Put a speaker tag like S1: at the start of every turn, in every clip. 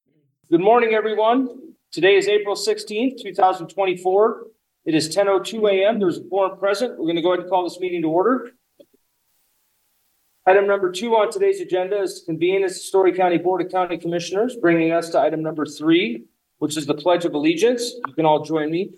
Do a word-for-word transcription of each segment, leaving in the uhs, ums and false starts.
S1: Good morning, everyone. Today is April sixteenth, two thousand twenty-four. It is ten oh two a m There's a quorum present. We're going to go ahead and call this meeting to order. Item number two on today's agenda is to convene as the Story County Board of County Commissioners, bringing us to item number three, which is the Pledge of Allegiance. You can all join me.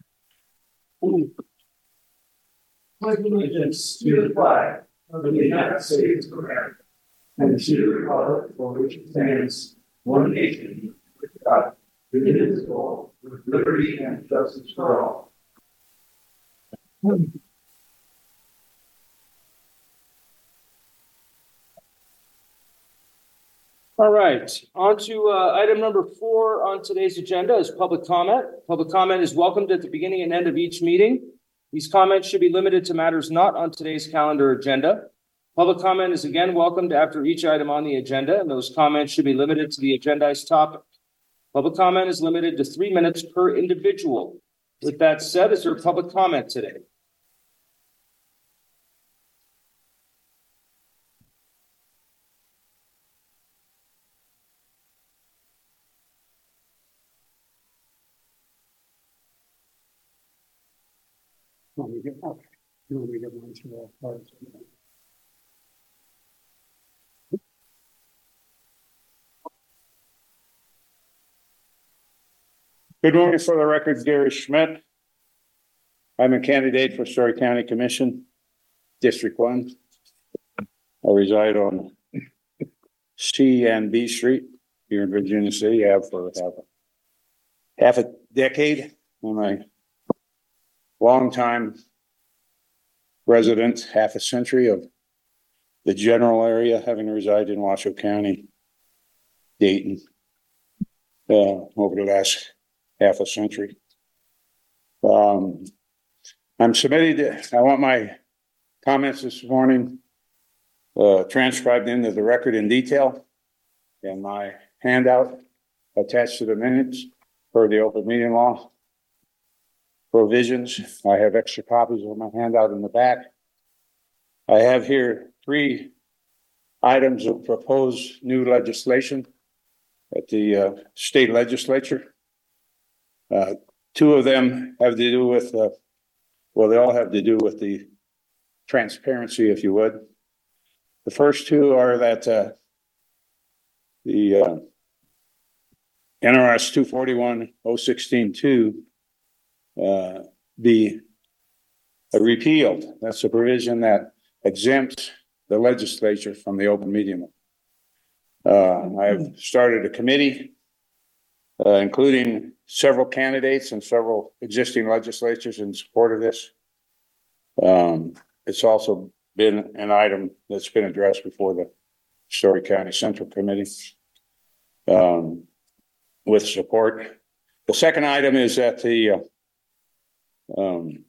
S2: Pledge allegiance to the flag of the United States of America and to the republic for which it stands, one nation, with God, indivisible, with liberty and justice for all.
S1: All right, on to uh, item number four on today's agenda is public comment. Public comment is welcomed at the beginning and end of each meeting. These comments should be limited to matters not on today's calendar agenda. Public comment is again welcomed after each item on the agenda, and those comments should be limited to the agendized topic. Public comment is limited to three minutes per individual. With that said, is there public comment today?
S2: When we get up, when we get one to the parts.
S3: Good morning. For the record, Gary Schmidt. I'm a candidate for Story County Commission, District One. I reside on C and B Street here in Virginia City. I have for half a, half a decade. I'm a longtime resident, half a century of the general area, having resided in Washoe County, Dayton, uh, over the last half a century. Um, I'm submitted, I want my comments this morning uh, transcribed into the record in detail, and my handout attached to the minutes for the open meeting law provisions. I have extra copies of my handout in the back. I have here three items of proposed new legislation at the uh, state legislature. Uh, two of them have to do with, uh, well, they all have to do with the transparency, if you would. The first two are that uh, the uh, N R S two forty-one oh sixteen two uh, be uh, repealed. That's a provision that exempts the legislature from the open meeting law. Uh, I've started a committee, uh, including several candidates and several existing legislatures in support of this. Um, it's also been an item that's been addressed before the Story County Central Committee um, with support. The second item is that the uh, um,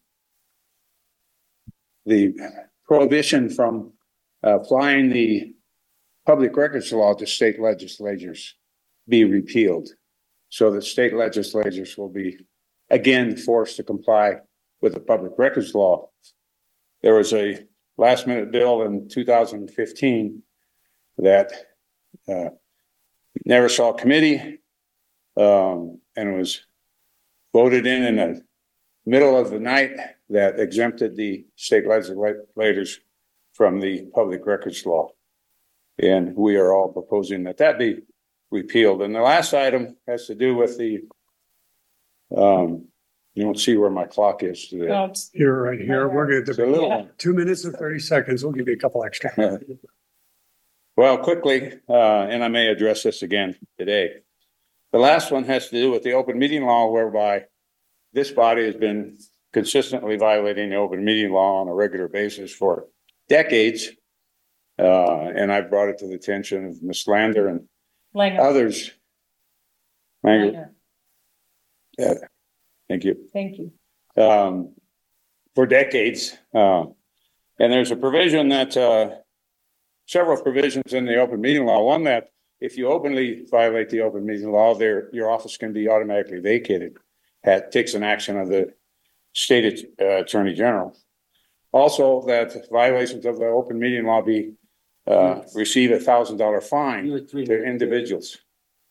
S3: the prohibition from uh, applying the public records law to state legislatures be repealed, so that state legislatures will be again forced to comply with the public records law. There was a last minute bill in two thousand fifteen that uh, never saw committee um, and was voted in in the middle of the night that exempted the state legislators from the public records law. And we are all proposing that that be repealed. And the last item has to do with the, um, you don't see where my clock is today.
S2: No, you're right here. We're going
S3: It's a little
S2: to
S3: one.
S2: two minutes and thirty seconds. We'll give you a couple extra.
S3: Well, quickly, uh, and I may address this again today. The last one has to do with the open meeting law, whereby this body has been consistently violating the open meeting law on a regular basis for decades. Uh, and I brought it to the attention of Miz Lander and
S4: Langer.
S3: others. Langer.
S4: Langer.
S3: Yeah, thank you.
S4: Thank you.
S3: Um, for decades. Uh, and there's a provision that, uh, several provisions in the open meeting law. One that if you openly violate the open meeting law, there, your office can be automatically vacated. That takes an action of the state uh, attorney general. Also, that violations of the open meeting law be uh, receive a thousand dollar fine to individuals.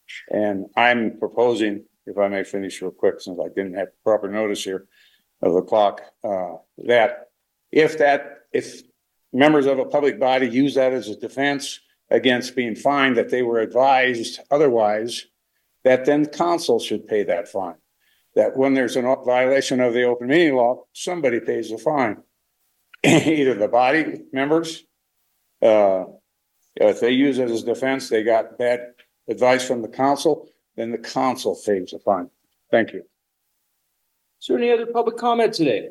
S3: And I'm proposing, if I may finish real quick, since I didn't have proper notice here of the clock, uh, that if that, if members of a public body use that as a defense against being fined, that they were advised otherwise, that then council should pay that fine. That when there's a violation of the open meeting law, somebody pays the fine. Either the body members, uh, if they use it as defense, they got bad advice from the council, then the council pays the fine. Thank you.
S1: Is there any other public comment today?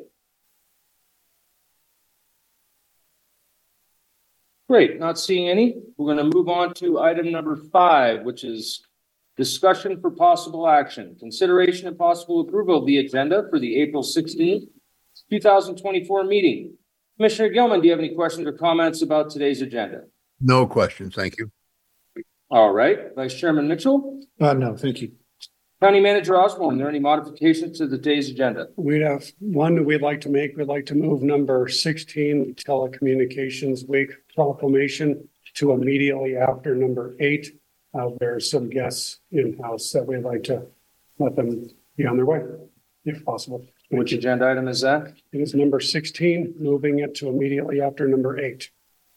S1: Great, not seeing any. We're going to move on to item number five, which is discussion for possible action. Consideration and possible approval of the agenda for the April sixteenth, two thousand twenty-four meeting. Commissioner Gilman, do you have any questions or comments about today's agenda?
S4: No questions, thank you.
S1: All right, Vice Chairman Mitchell.
S5: Uh, no, thank you.
S1: County Manager Osborne, are there any modifications to the today's agenda?
S5: We'd have one that we'd like to make. We'd like to move number sixteen, Telecommunications Week proclamation, to immediately after number eight. Uh, there's some guests in-house that we'd like to let them be on their way, if possible.
S1: Which agenda item is that?
S5: It is number sixteen, moving it to immediately after number eight.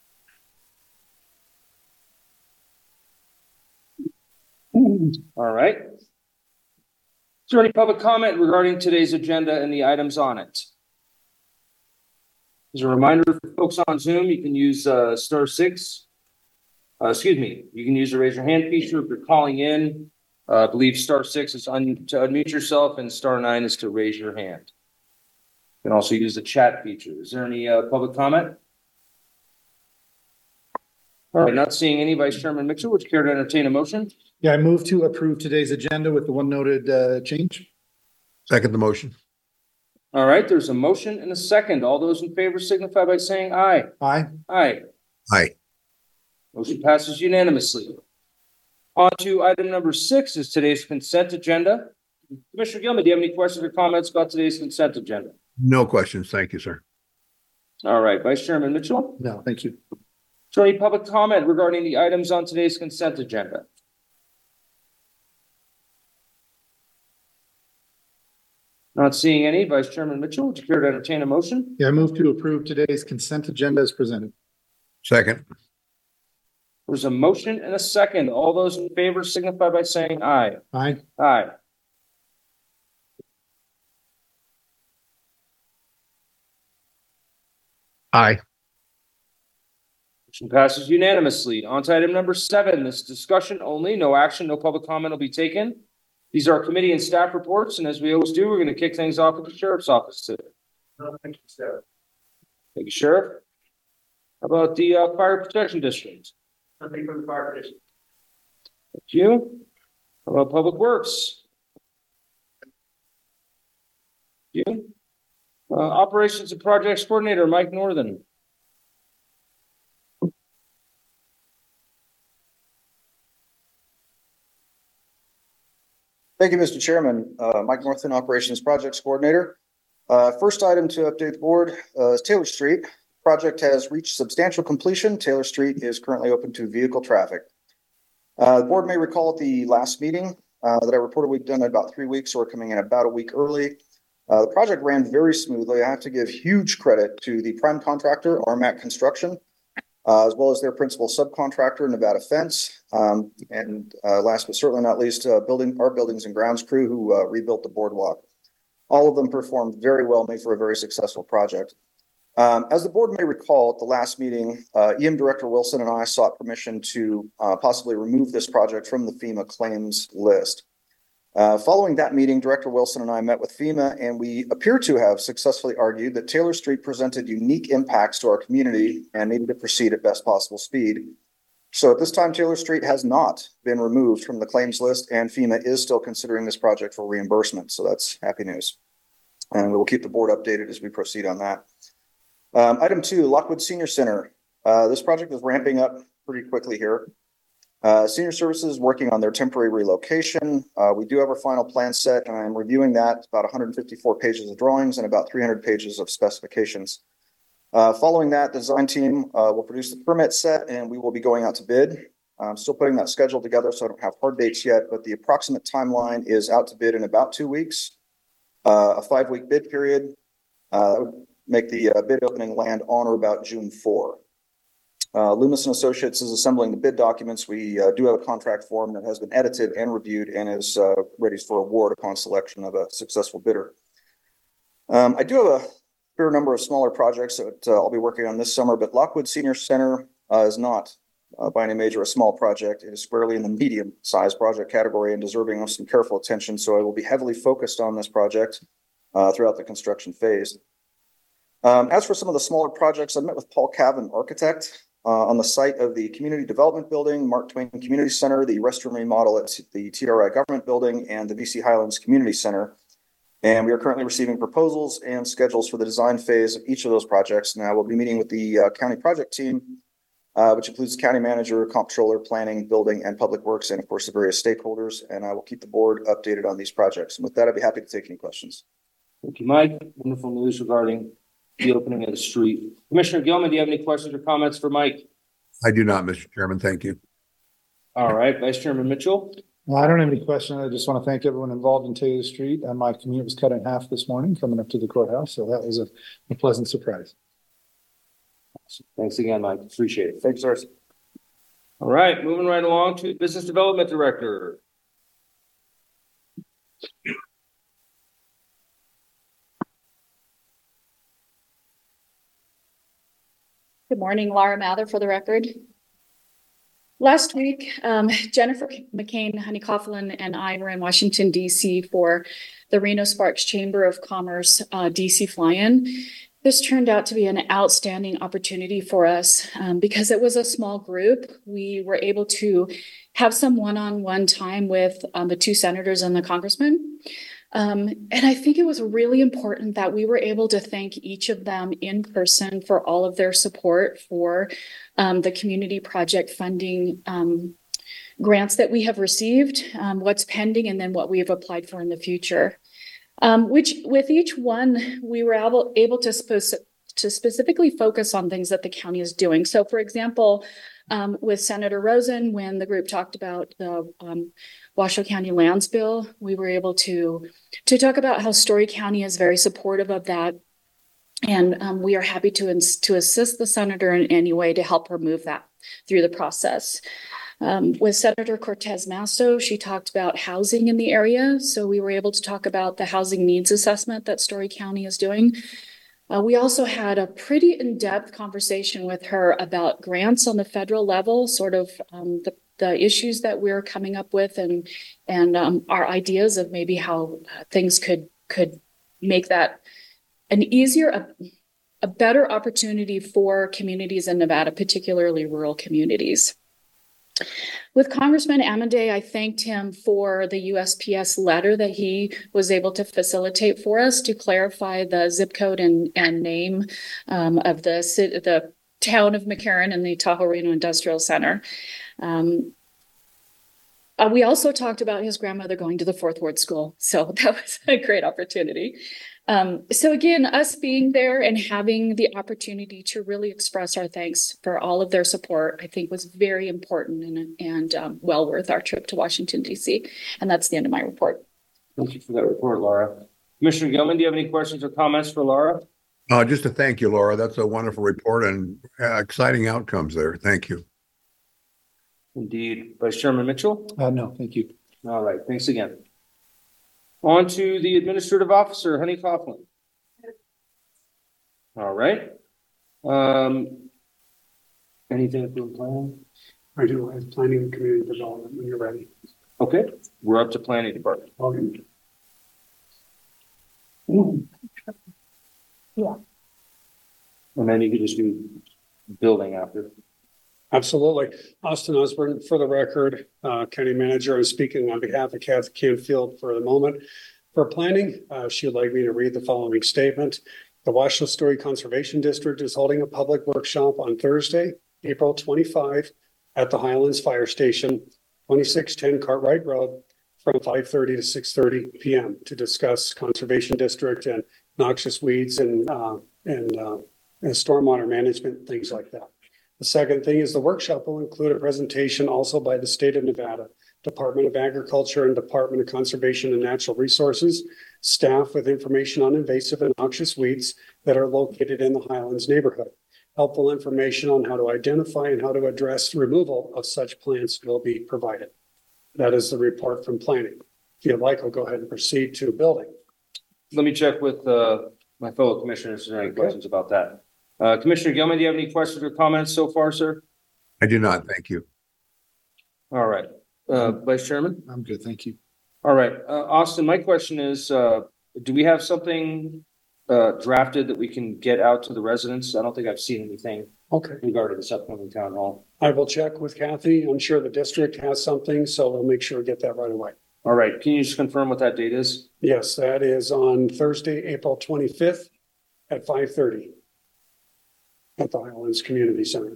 S1: All right. Is there any public comment regarding today's agenda and the items on it? As a reminder for folks on Zoom, you can use uh, star six. Uh, excuse me, you can use the raise your hand feature if you're calling in. Uh, I believe star six is un to unmute yourself and star nine is to raise your hand. You can also use the chat feature. Is there any uh, public comment? All right, not seeing any. Vice Chairman Mitchell, would you care to entertain a motion?
S6: Yeah, I move to approve today's agenda with the one noted uh, change.
S4: Second the motion.
S1: All right, there's a motion and a second. All those in favor signify by saying aye.
S6: Aye.
S1: Aye.
S4: Aye.
S1: Motion passes unanimously. On to item number six is today's consent agenda. Commissioner Gilman, do you have any questions or comments about today's consent agenda?
S4: No questions, thank you, sir.
S1: All right, Vice Chairman Mitchell.
S6: No, thank you.
S1: Is there any public comment regarding the items on today's consent agenda? Not seeing any. Vice Chairman Mitchell, would you care to entertain a motion?
S6: Yeah, I move to approve today's consent agenda as presented.
S4: Second.
S1: There's a motion and a second. All those in favor signify by saying aye.
S6: Aye.
S1: Aye.
S4: Aye.
S1: Motion passes unanimously. On to item number seven. This discussion only, no action, no public comment will be taken. These are committee and staff reports, and as we always do, we're going to kick things off with the Sheriff's Office today.
S2: No, thank you, Sarah.
S1: Thank you, Sheriff. How about the uh, Fire Protection District?
S2: Nothing from the fire district.
S1: Thank you. How about Public Works? Thank you. Uh, Operations and Projects Coordinator, Mike Northern.
S7: Thank you, Mister Chairman. Uh, Mike Northern, Operations Projects Coordinator. Uh, first item to update the board uh, is Taylor Street. Project has reached substantial completion. Taylor Street is currently open to vehicle traffic. Uh, the board may recall at the last meeting uh, that I reported we've done it about three weeks, so we're coming in about a week early. Uh, the project ran very smoothly. I have to give huge credit to the prime contractor, R M A C Construction, uh, as well as their principal subcontractor, Nevada Fence, um, and uh, last but certainly not least, uh, building our buildings and grounds crew who uh, rebuilt the boardwalk. All of them performed very well, made for a very successful project. Um, as the board may recall, at the last meeting, uh, E M Director Wilson and I sought permission to uh, possibly remove this project from the FEMA claims list. Uh, following that meeting, Director Wilson and I met with FEMA, and we appear to have successfully argued that Taylor Street presented unique impacts to our community and needed to proceed at best possible speed. So at this time, Taylor Street has not been removed from the claims list, and FEMA is still considering this project for reimbursement. So that's happy news. And we will keep the board updated as we proceed on that. Um, item two, Lockwood Senior Center. Uh, this project is ramping up pretty quickly here. Uh, senior Services working on their temporary relocation. Uh, we do have our final plan set, and I'm reviewing that. It's about one hundred fifty-four pages of drawings and about three hundred pages of specifications. Uh, following that, the design team uh, will produce the permit set, and we will be going out to bid. I'm still putting that schedule together, so I don't have hard dates yet, but the approximate timeline is out to bid in about two weeks. Uh, a five-week bid period. Uh, that would make the uh, bid opening land on or about June fourth. Uh, Loomis and Associates is assembling the bid documents. We uh, do have a contract form that has been edited and reviewed and is uh, ready for award upon selection of a successful bidder. Um, I do have a fair number of smaller projects that uh, I'll be working on this summer, but Lockwood Senior Center uh, is not uh, by any major a small project. It is squarely in the medium-sized project category and deserving of some careful attention. So I will be heavily focused on this project uh, throughout the construction phase. Um, as for some of the smaller projects, I met with Paul Cavan, architect. Uh, on the site of the Community Development Building, Mark Twain Community Center, the restroom remodel at the T R I Government Building, and the B C Highlands Community Center. And we are currently receiving proposals and schedules for the design phase of each of those projects. Now we'll be meeting with the uh, county project team, uh, which includes the county manager, comptroller, planning, building, and public works, and of course the various stakeholders. And I will keep the board updated on these projects. And with that, I'd be happy to take any questions.
S1: Thank you, Mike. Wonderful news regarding the opening of the street. Commissioner Gilman, do you have any questions or comments for Mike?
S4: I do not, Mister Chairman. Thank you.
S1: All right, Vice Chairman Mitchell.
S6: Well, I don't have any questions. I just want to thank everyone involved in Taylor Street. And my commute was cut in half this morning coming up to the courthouse. So that was a, a pleasant surprise.
S1: Thanks again, Mike. Appreciate it.
S7: Thanks, sir.
S1: All right, moving right along to Business Development Director.
S8: Good morning, Laura Mather for the record. Last week, um, Jennifer McCain, Honey Coughlin, and I were in Washington, D C for the Reno Sparks Chamber of Commerce uh, D C fly-in. This turned out to be an outstanding opportunity for us um, because it was a small group. We were able to have some one-on-one time with um, the two senators and the congressman. Um, and I think it was really important that we were able to thank each of them in person for all of their support for um, the community project funding um, grants that we have received, um, what's pending, and then what we have applied for in the future. Um, which with each one, we were able, able to, spe- to specifically focus on things that the county is doing. So for example, um, with Senator Rosen, when the group talked about the um, Washoe County Lands Bill, we were able to, to talk about how Story County is very supportive of that. And um, we are happy to, ins- to assist the senator in any way to help her move that through the process. Um, with Senator Cortez Masto, she talked about housing in the area. So we were able to talk about the housing needs assessment that Story County is doing. Uh, we also had a pretty in-depth conversation with her about grants on the federal level, sort of um, the, the issues that we're coming up with and, and um, our ideas of maybe how things could, could make that an easier, a, a better opportunity for communities in Nevada, particularly rural communities. With Congressman Amanday, I thanked him for the U S P S letter that he was able to facilitate for us to clarify the zip code and, and name um, of the, the town of McCarran and the Tahoe Reno Industrial Center. Um, uh, we also talked about his grandmother going to the Fourth Ward School, so that was a great opportunity. Um, so again, us being there and having the opportunity to really express our thanks for all of their support, I think was very important and, and um, well worth our trip to Washington, D C. And that's the end of my report.
S1: Thank you for that report, Laura. Commissioner Gilman, do you have any questions or comments for Laura?
S4: Uh, just to thank you, Laura. That's a wonderful report and uh, exciting outcomes there. Thank you.
S1: Indeed. Vice Chairman Mitchell?
S6: Uh, no, thank you.
S1: All right, thanks again. On to the administrative officer, Honey Coughlin. All right. Um, anything from planning?
S5: I do have planning and community development when you're ready.
S1: Okay, we're up to planning department.
S5: Okay.
S8: Yeah.
S1: And then you could just do building after.
S5: Absolutely. Austin Osborne, for the record, uh, county manager, I'm speaking on behalf of Kathy Canfield for the moment. For planning, uh, she would like me to read the following statement. The Washoe Story Conservation District is holding a public workshop on Thursday, April twenty-fifth at the Highlands Fire Station, twenty-six ten Cartwright Road, from five thirty to six thirty p m to discuss conservation district and noxious weeds and, uh, and, uh, and stormwater management, things like that. The second thing is the workshop will include a presentation also by the state of Nevada, Department of Agriculture and Department of Conservation and Natural Resources, staff with information on invasive and noxious weeds that are located in the Highlands neighborhood. Helpful information on how to identify and how to address removal of such plants will be provided. That is the report from planning. If you'd like, I'll go ahead and proceed to building.
S1: Let me check with uh, my fellow commissioners if there are any questions about that. Uh, Commissioner Gilman, do you have any questions or comments so far, sir?
S4: I do not, thank you.
S1: All right. Uh, Vice Chairman?
S6: I'm good, thank you.
S1: All right. Uh, Austin, my question is, uh, do we have something uh, drafted that we can get out to the residents? I don't think I've seen anything
S5: Okay.
S1: regarding this upcoming town hall.
S5: I will check with Kathy. I'm sure the district has something, so we'll make sure to get that right away.
S1: All right. Can you just confirm what that date is?
S5: Yes, that is on Thursday, April twenty-fifth at five thirty at the Highlands Community Center.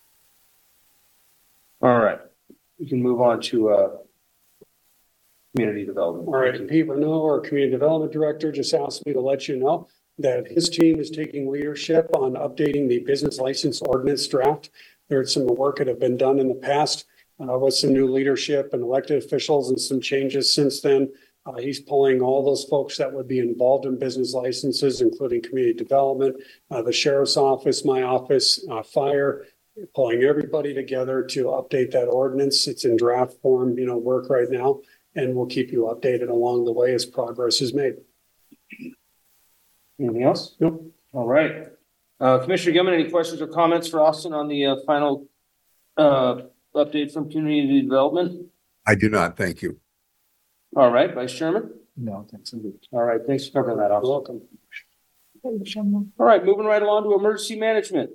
S1: All right. We can move on to uh, community development.
S5: All right, Pete Renault, our Community Development Director, just asked me to let you know that his team is taking leadership on updating the business license ordinance draft. There's some work that have been done in the past uh, with some new leadership and elected officials and some changes since then. Uh, he's pulling all those folks that would be involved in business licenses, including community development, uh, the sheriff's office, my office, uh, fire, pulling everybody together to update that ordinance. It's in draft form, you know, work right now, and we'll keep you updated along the way as progress is made.
S1: Anything else?
S5: Nope.
S1: All right. Uh, Commissioner Gilman, any questions or comments for Austin on the uh, final uh, update from community development?
S4: I do not, thank you.
S1: All right, Vice Chairman.
S6: No, thanks. I'm good.
S1: All right, thanks for covering that, Austin.
S5: Welcome.
S1: All right, moving right along to emergency management.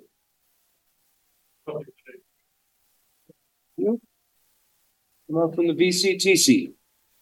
S1: Come up from the V C T C.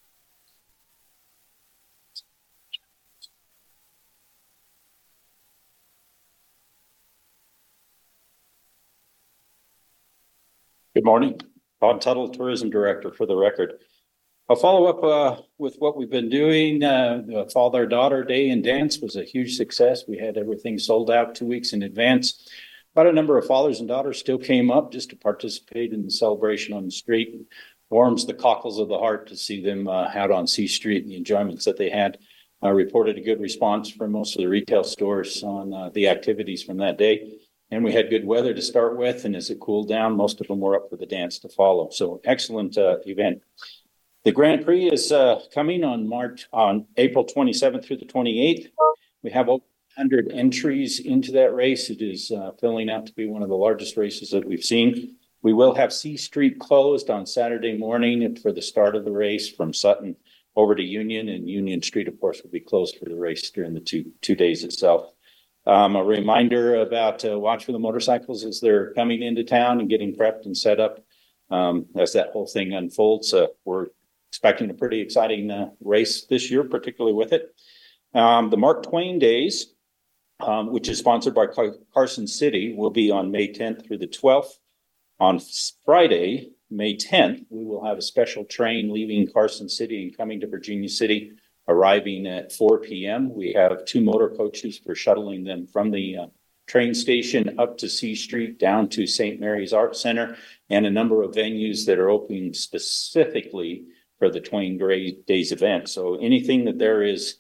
S9: Good morning, Todd Tuttle, Tourism Director for the record. I'll follow up uh, with what we've been doing. Uh, the Father-Daughter Day and Dance was a huge success. We had everything sold out two weeks in advance. Quite a number of fathers and daughters still came up just to participate in the celebration on the street. It warms the cockles of the heart to see them uh, out on C Street and the enjoyments that they had. I reported a good response from most of the retail stores on uh, the activities from that day. And we had good weather to start with. And as it cooled down, most of them were up for the dance to follow. So excellent uh, event. The Grand Prix is uh, coming on March, on April twenty-seventh through the twenty-eighth. We have over one hundred entries into that race. It is uh, filling out to be one of the largest races that we've seen. We will have C Street closed on Saturday morning for the start of the race from Sutton over to Union, and Union Street, of course, will be closed for the race during the two two days itself. Um, a reminder about uh, watch for the motorcycles as they're coming into town and getting prepped and set up. Um, as that whole thing unfolds, uh, we're expecting a pretty exciting uh, race this year, particularly with it. Um, the Mark Twain Days, um, which is sponsored by Car- Carson City, will be on May tenth through the twelfth. On Friday, May tenth, we will have a special train leaving Carson City and coming to Virginia City, arriving at four p.m. We have two motor coaches for shuttling them from the uh, train station up to C Street, down to Saint Mary's Art Center, and a number of venues that are opening specifically for the Twain Days event. So anything that there is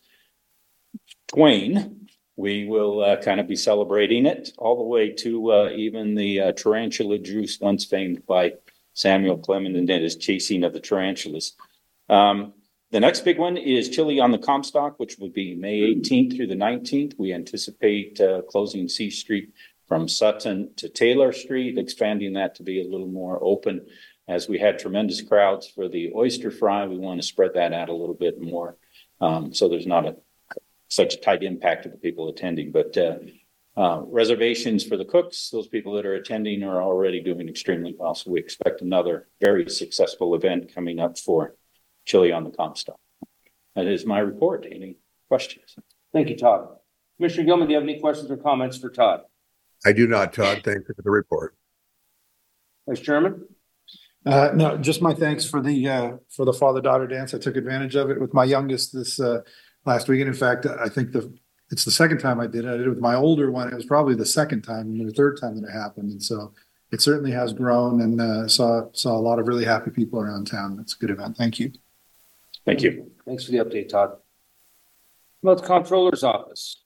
S9: Twain, we will uh, kind of be celebrating it, all the way to uh, even the uh, tarantula juice, once famed by Samuel Clemens and his chasing of the tarantulas. Um, the next big one is Chili on the Comstock, which will be May eighteenth through the nineteenth. We anticipate uh, closing C Street from Sutton to Taylor Street, expanding that to be a little more open. As we had tremendous crowds for the oyster fry, we want to spread that out a little bit more. Um, so there's not a such a tight impact of the people attending, but uh, uh, reservations for the cooks, those people that are attending are already doing extremely well. So we expect another very successful event coming up for Chili on the Comstock. That is my report. Any questions?
S1: Thank you, Todd. Commissioner Gilman, do you have any questions or comments for Todd?
S4: I do not, Todd. Thank you for the report.
S1: Vice Chairman?
S6: Uh, no, just my thanks for the, uh, for the father-daughter dance. I took advantage of it with my youngest this, uh, last weekend. In fact, I think the, it's the second time I did it. I did it with my older one. It was probably the second time and the third time that it happened. And so it certainly has grown and uh, saw saw a lot of really happy people around town. It's a good event. Thank you.
S9: Thank you.
S1: Thanks for the update, Todd. How about the comptroller's office?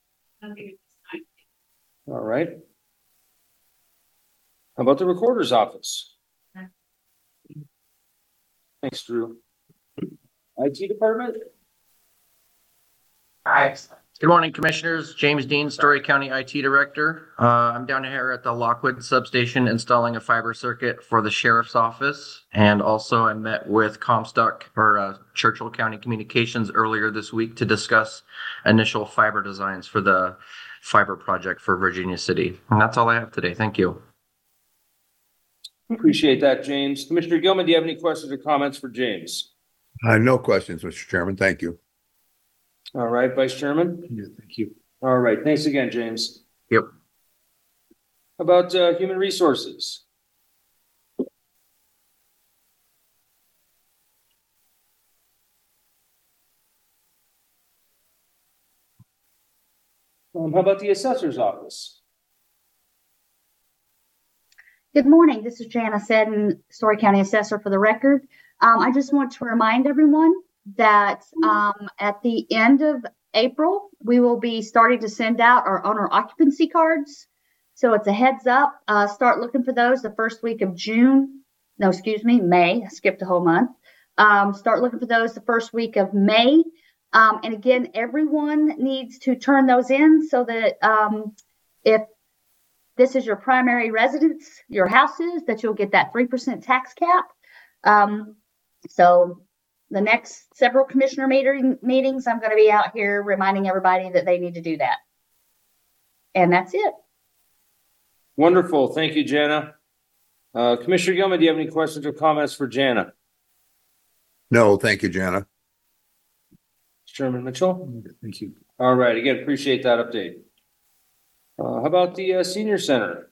S1: All right. How about the recorder's office? Thanks, Drew. I T department?
S10: Hi. Good morning, Commissioners. James Dean, Story County I T Director. Uh, I'm down here at the Lockwood Substation installing a fiber circuit for the Sheriff's Office. And also I met with Comstock or uh, Churchill County Communications earlier this week to discuss initial fiber designs for the fiber project for Virginia City. And that's all I have today. Thank you.
S1: Appreciate that, James. Commissioner Gilman, do you have any questions or comments for James?
S4: Uh, no questions, Mister Chairman. Thank you.
S1: All right, Vice Chairman.
S5: Yeah, thank you.
S1: All right, thanks again, James.
S10: Yep.
S1: How about uh, human resources? Um, how about the assessor's office?
S11: Good morning. This is Jana Seddon, Story County Assessor for the record. Um, I just want to remind everyone that um, at the end of April, we will be starting to send out our owner occupancy cards. So it's a heads up. Uh, start looking for those the first week of June. No, excuse me, May. I skipped a whole month. Um, start looking for those the first week of May. Um, and again, everyone needs to turn those in so that um, if this is your primary residence, your house is, that you'll get that three percent tax cap. Um, so the next several commissioner meeting, meetings, I'm going to be out here reminding everybody that they need to do that. And that's it.
S1: Wonderful. Thank you, Jana. Uh, Commissioner Gilman, do you have any questions or comments for Jana?
S4: No, thank you, Jana.
S1: Chairman Mitchell?
S5: Thank you.
S1: All right. Again, appreciate that update. Uh, how about the uh, senior center?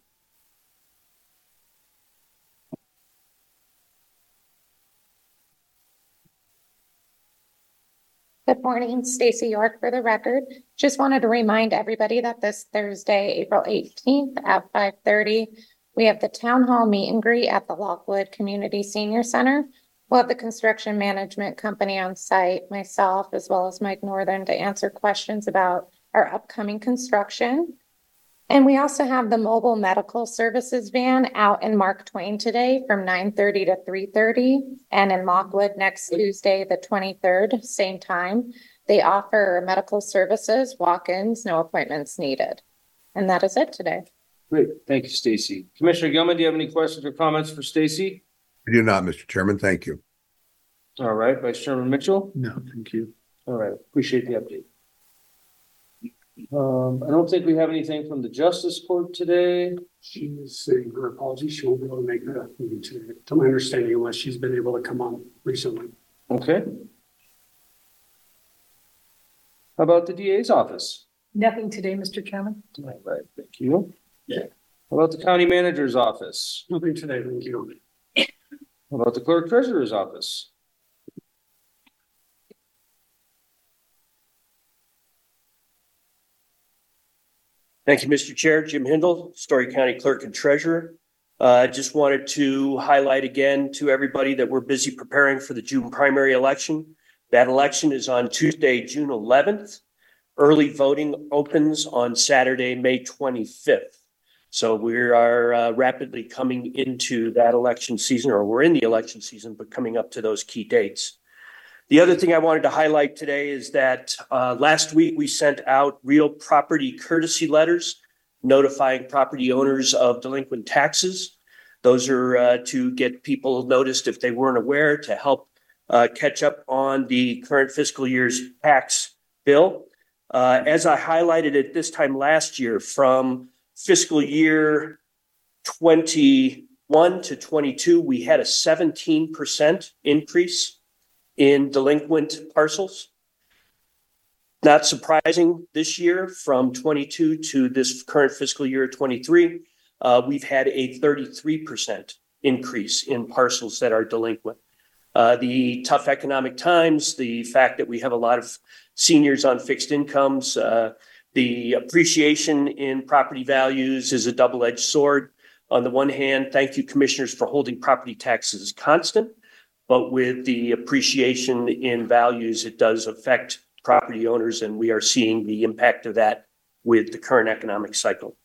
S12: Good morning, Stacy York for the record. Just wanted to remind everybody that this Thursday, April eighteenth at five thirty, we have the town hall meet and greet at the Lockwood Community Senior Center. We'll have the construction management company on site, myself, as well as Mike Northern to answer questions about our upcoming construction. And we also have the mobile medical services van out in Mark Twain today from nine thirty to three thirty, and in Lockwood next Tuesday, the twenty-third, same time. They offer medical services, walk-ins, no appointments needed. And that is it today.
S1: Great. Thank you, Stacy. Commissioner Gilman, do you have any questions or comments for Stacy?
S4: I do not, Mister Chairman. Thank you.
S1: All right. Vice Chairman Mitchell?
S5: No, thank you.
S1: All right. Appreciate the update. Um, I don't think we have anything from the Justice Court today.
S5: She is saying her apologies. She won't be able to make that meeting today, to my understanding, unless she's been able to come on recently.
S1: Okay. How about the D A's office?
S13: Nothing today, Mister Chairman.
S1: All right. Thank you. Yeah. How about the county manager's office?
S5: Nothing today, thank you.
S1: How about the clerk treasurer's office?
S14: Thank you, Mister Chair. Jim Hindle, Story County Clerk and Treasurer. I uh, just wanted to highlight again to everybody that we're busy preparing for the June primary election. That election is on Tuesday, June eleventh. Early voting opens on Saturday, May twenty-fifth. So we are uh, rapidly coming into that election season, or we're in the election season, but coming up to those key dates. The other thing I wanted to highlight today is that uh, last week we sent out real property courtesy letters notifying property owners of delinquent taxes. Those are uh, to get people noticed if they weren't aware, to help uh, catch up on the current fiscal year's tax bill. Uh, as I highlighted at this time last year, from fiscal year twenty-one to twenty-two, we had a seventeen percent increase in delinquent parcels. Not surprising this year, from twenty-two to this current fiscal year twenty-three, uh, we've had a thirty-three percent increase in parcels that are delinquent. Uh, the tough economic times, the fact that we have a lot of seniors on fixed incomes, uh, the appreciation in property values is a double-edged sword. On the one hand, thank you, commissioners, for holding property taxes constant. But with the appreciation in values, it does affect property owners, and we are seeing the impact of that with the current economic cycle.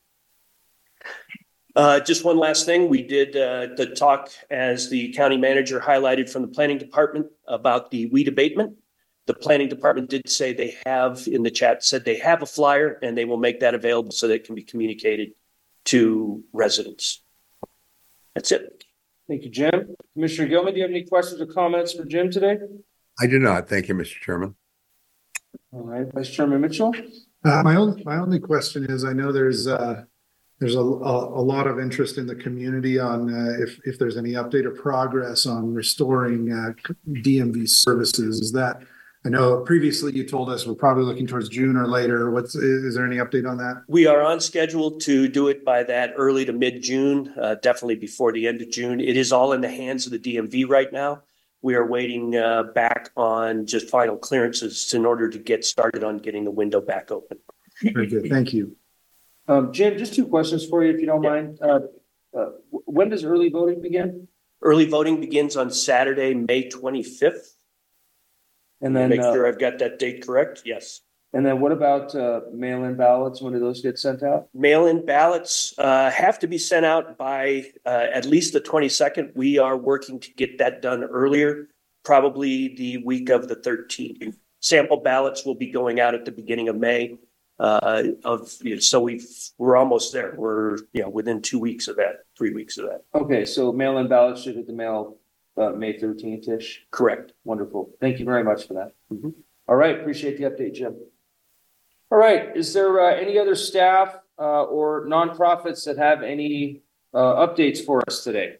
S14: Uh, just one last thing. We did uh, the talk, as the county manager highlighted from the planning department, about the weed abatement. The planning department did say they have, in the chat, said they have a flyer and they will make that available so that it can be communicated to residents. That's it.
S1: Thank you, Jim. Commissioner Gilman, do you have any questions or comments for Jim today?
S4: I do not. Thank you, Mister Chairman.
S1: All right, Vice Chairman Mitchell.
S6: Uh, my only, my only question is, I know there's, uh, there's a, a, a lot of interest in the community on, uh, if, if there's any update or progress on restoring, uh, D M V services. Is that, I know previously you told us we're probably looking towards June or later. What's, is there any update on that?
S14: We are on schedule to do it by that early to mid-June, uh, definitely before the end of June. It is all in the hands of the D M V right now. We are waiting uh, back on just final clearances in order to get started on getting the window back open.
S6: Very good. Thank you.
S1: Um, Jim, just two questions for you, if you don't mind. Uh, uh, when does early voting begin?
S14: Early voting begins on Saturday, May twenty-fifth.
S1: And then
S14: Make
S1: uh,
S14: sure I've got that date correct. Yes.
S1: And then what about uh, mail-in ballots? When do those get sent out?
S14: Mail-in ballots uh, have to be sent out by uh, at least the twenty-second. We are working to get that done earlier, probably the week of the thirteenth. Sample ballots will be going out at the beginning of May. Uh, of you know, so we've we're almost there. We're you know within two weeks of that, three weeks of that.
S1: Okay, so mail-in ballots should hit the mail uh, May thirteenth-ish.
S14: Correct.
S1: Wonderful. Thank you very much for that.
S14: Mm-hmm.
S1: All right, appreciate the update, Jim. All right, is there uh, any other staff uh, or nonprofits that have any uh, updates for us today?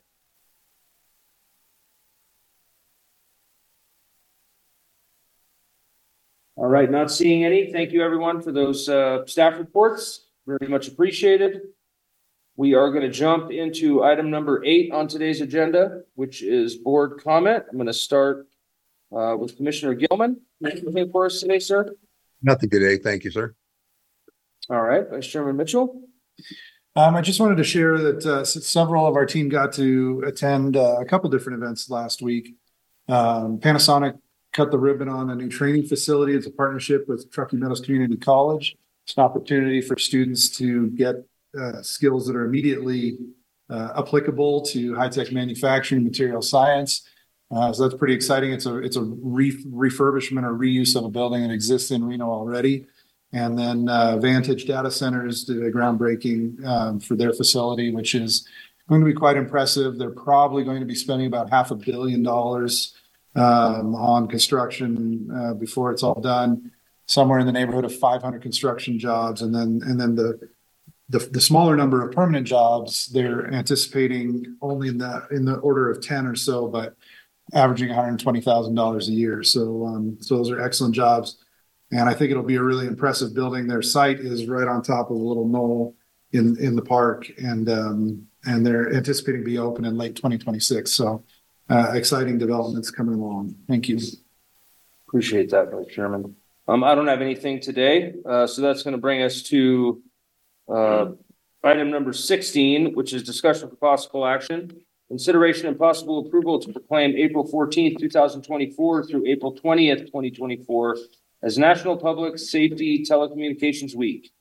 S1: All right, not seeing any. Thank you, everyone, for those uh, staff reports. Very much appreciated. We are going to jump into item number eight on today's agenda, which is board comment. I'm going to start uh, with Commissioner Gilman. Anything for us today, sir?
S4: Nothing today. Thank you, sir.
S1: All right, Vice Chairman Mitchell.
S6: Um, I just wanted to share that uh, s- several of our team got to attend uh, a couple different events last week. Um, Panasonic cut the ribbon on a new training facility. It's a partnership with Truckee Meadows Community College. It's an opportunity for students to get uh, skills that are immediately uh, applicable to high-tech manufacturing, material science. Uh, so that's pretty exciting. It's a it's a re- refurbishment or reuse of a building that exists in Reno already. And then uh, Vantage Data Centers did a groundbreaking um, for their facility, which is going to be quite impressive. They're probably going to be spending about half a billion dollars um, on construction uh, before it's all done. Somewhere in the neighborhood of five hundred construction jobs, and then and then the the, the smaller number of permanent jobs. They're anticipating only in the in the order of ten or so, but averaging one hundred twenty thousand dollars a year. So, um, so those are excellent jobs. And I think it'll be a really impressive building. Their site is right on top of a little knoll in, in the park. And, um, and they're anticipating to be open in late twenty twenty-six. So, uh, exciting developments coming along. Thank you.
S1: Appreciate that, Vice Chairman. Um, I don't have anything today. Uh, so that's going to bring us to, uh, item number sixteen, which is discussion for possible action. Consideration and possible approval to proclaim April fourteenth, two thousand twenty-four through April twentieth, twenty twenty-four as National Public Safety Telecommunications Week.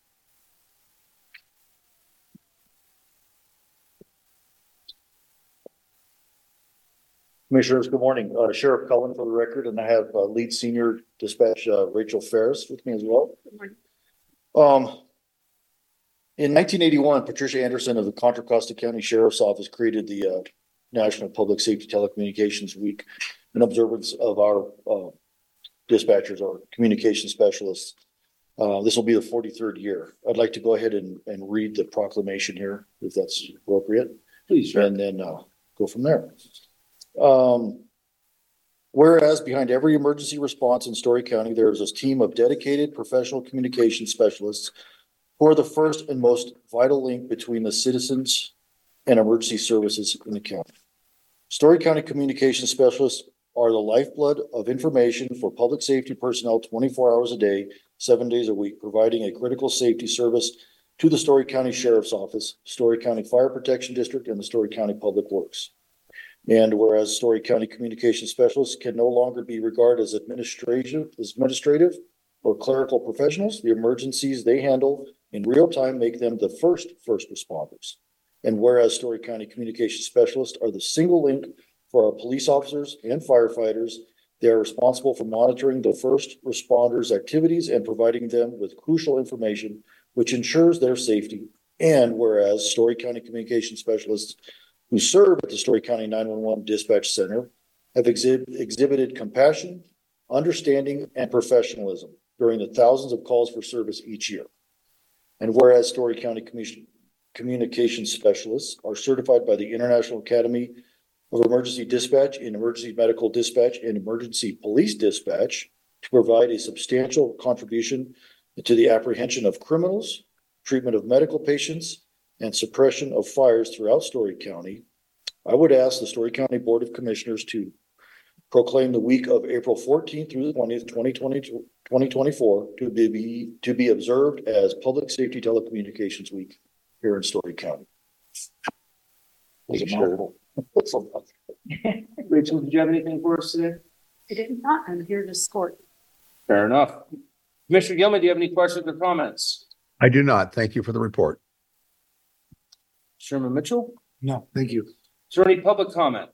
S15: Commissioners, good morning. Uh, Sheriff Cullen for the record, and I have uh, lead senior dispatch uh, Rachel Ferris with me as well.
S8: Good morning.
S15: Um, in nineteen eighty-one, Patricia Anderson of the Contra Costa County Sheriff's Office created the uh, National Public Safety Telecommunications Week in observance of our uh, dispatchers, our communication specialists. Uh, this will be the forty-third year. I'd like to go ahead and, and read the proclamation here, if that's appropriate.
S1: Please, sir.
S15: And then uh, go from there. Um, whereas behind every emergency response in Story County, there is this team of dedicated professional communication specialists who are the first and most vital link between the citizens and emergency services in the county. Story County communication specialists are the lifeblood of information for public safety personnel twenty-four hours a day, seven days a week, providing a critical safety service to the Story County Sheriff's Office, Story County Fire Protection District, and the Story County Public Works. And whereas Story County Communication Specialists can no longer be regarded as administrative, as administrative or clerical professionals, the emergencies they handle in real time make them the first first responders. And whereas Story County Communication Specialists are the single link for our police officers and firefighters, they are responsible for monitoring the first responders' activities and providing them with crucial information which ensures their safety. And whereas Story County Communication Specialists who serve at the Story County nine one one Dispatch Center have exhib- exhibited compassion, understanding, and professionalism during the thousands of calls for service each year. And whereas Story County Commission Communication Specialists are certified by the International Academy of Emergency Dispatch in Emergency Medical Dispatch and Emergency Police Dispatch to provide a substantial contribution to the apprehension of criminals, treatment of medical patients, and suppression of fires throughout Story County, I would ask the Story County Board of Commissioners to proclaim the week of April fourteenth through the twentieth, twenty twenty, twenty twenty-four to be, to be observed as Public Safety Telecommunications Week here in Story County.
S1: Sure. Rachel, did you have anything for us today?
S13: I did not. I'm here to support.
S1: Fair enough. Commissioner Gilman, do you have any questions or comments?
S4: I do not. Thank you for the report.
S1: Chairman Mitchell?
S6: No, thank you.
S1: Is there any public comment?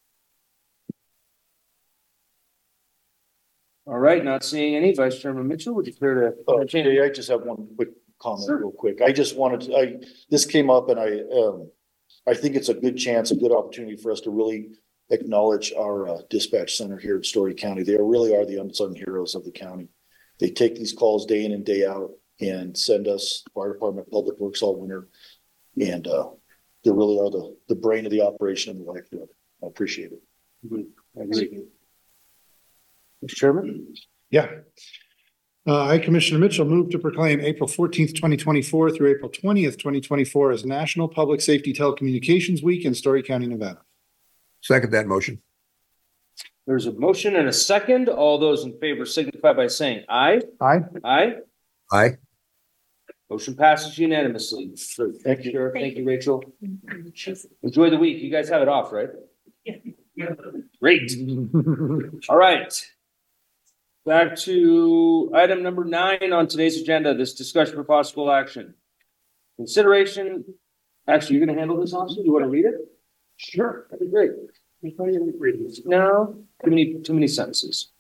S1: All right, not seeing any. Vice Chairman Mitchell, would you care to?
S15: Oh, okay, I just have one quick comment
S1: Sure.
S15: real quick. I just wanted to, I, this came up and I, um, I think it's a good chance, a good opportunity for us to really acknowledge our uh, dispatch center here in Story County. They really are the unsung heroes of the county. They take these calls day in and day out and send us fire department, public works all winter. And uh, they really are the, the brain of the operation and the lifeblood. I appreciate it.
S1: I agree. Mister Chairman?
S6: Yeah. Uh, I, Commissioner Mitchell, move to proclaim April fourteenth, twenty twenty-four through April twentieth, twenty twenty-four as National Public Safety Telecommunications Week in Story County, Nevada.
S4: Second that motion.
S1: There's a motion and a second. All those in favor signify by saying aye.
S6: Aye.
S1: Aye.
S4: Aye.
S1: Motion passes unanimously.
S15: Thank you.
S1: Sure. Thank you, Rachel. Enjoy the week. You guys have it off, right? Great. All right. Back to item number nine on today's agenda, this discussion for possible action. Consideration, actually, you're gonna handle this, Austin? You wanna read it? Sure. That'd be great. No, too many, too many sentences.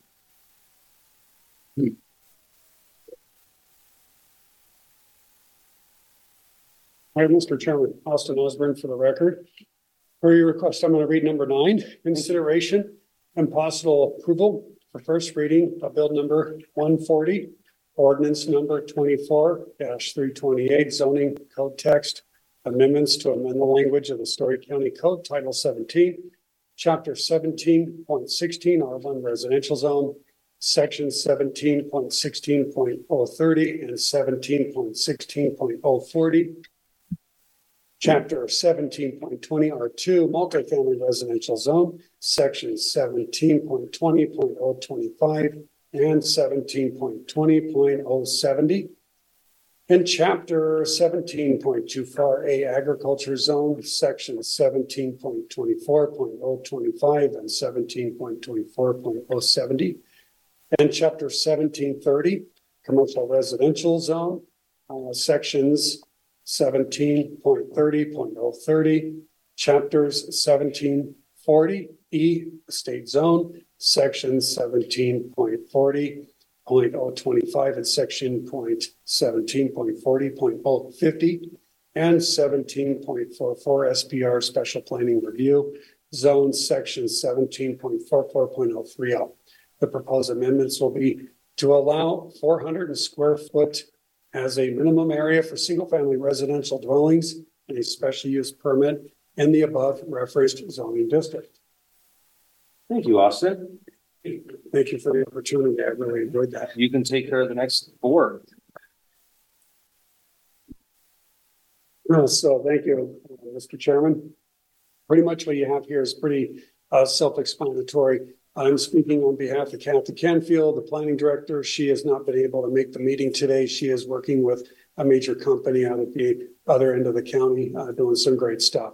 S5: Hi, Mister Chairman, Austin Osborne for the record. Per your request, I'm going to read number nine, consideration and possible approval for first reading of bill number one forty, ordinance number twenty-four three twenty-eight, zoning code text amendments to amend the language of the Story County Code, Title seventeen, Chapter seventeen point sixteen, R one residential zone, Section seventeen point sixteen point oh thirty and seventeen point sixteen point oh forty. Chapter seventeen point twenty R two multifamily residential zone, section seventeen point twenty point oh twenty-five and seventeen point twenty point oh seventy. And chapter seventeen point two four A agriculture zone, section seventeen point twenty-four point oh twenty-five and seventeen point twenty-four point oh seventy. And chapter seventeen thirty commercial residential zone, uh, sections seventeen point thirty point oh thirty, chapters seventeen forty E estate zone, section seventeen point forty point oh twenty-five and section point seventeen point forty point oh fifty, and seventeen point four four S P R special planning review zone, section seventeen point four four point oh three L. The proposed amendments will be to allow four hundred square foot as a minimum area for single-family residential dwellings and a special use permit in the above referenced zoning district.
S1: Thank you, Austin.
S5: Thank you for the opportunity. I really enjoyed that.
S1: You can take care of the next four.
S5: Uh, So thank you, uh, Mister Chairman. Pretty much what you have here is pretty uh, self-explanatory. I'm speaking on behalf of Kathy Canfield, the planning director. She has not been able to make the meeting today. She is working with a major company out at the other end of the county, uh, doing some great stuff.